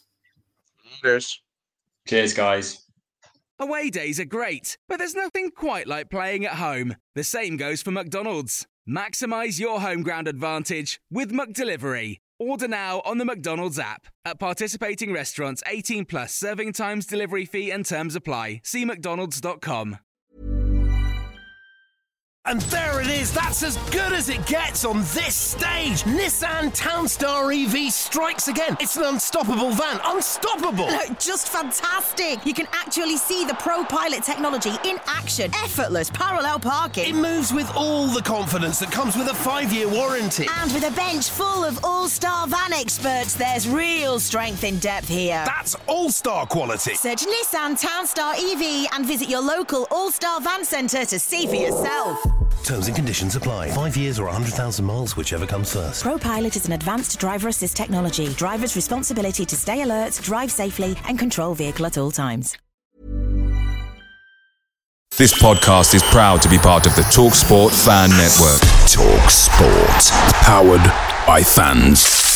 Cheers, guys. Away days are great, but there's nothing quite like playing at home. The same goes for McDonald's. Maximise your home ground advantage with McDelivery. Order now on the McDonald's app. At participating restaurants, 18 plus serving times, delivery fee and terms apply. See mcdonalds.com. And there it is, that's as good as it gets on this stage. Nissan Townstar EV strikes again. It's an unstoppable van, unstoppable. Just fantastic. You can actually see the ProPilot technology in action. Effortless parallel parking. It moves with all the confidence that comes with a 5-year warranty. And with a bench full of all-star van experts, there's real strength in depth here. That's all-star quality. Search Nissan Townstar EV and visit your local all-star van centre to see for yourself. Terms and conditions apply. 5 years or 100,000 miles, whichever comes first. ProPilot is an advanced driver assist technology. Driver's responsibility to stay alert, drive safely, and control vehicle at all times. This podcast is proud to be part of the TalkSport Fan Network. TalkSport. Powered by fans.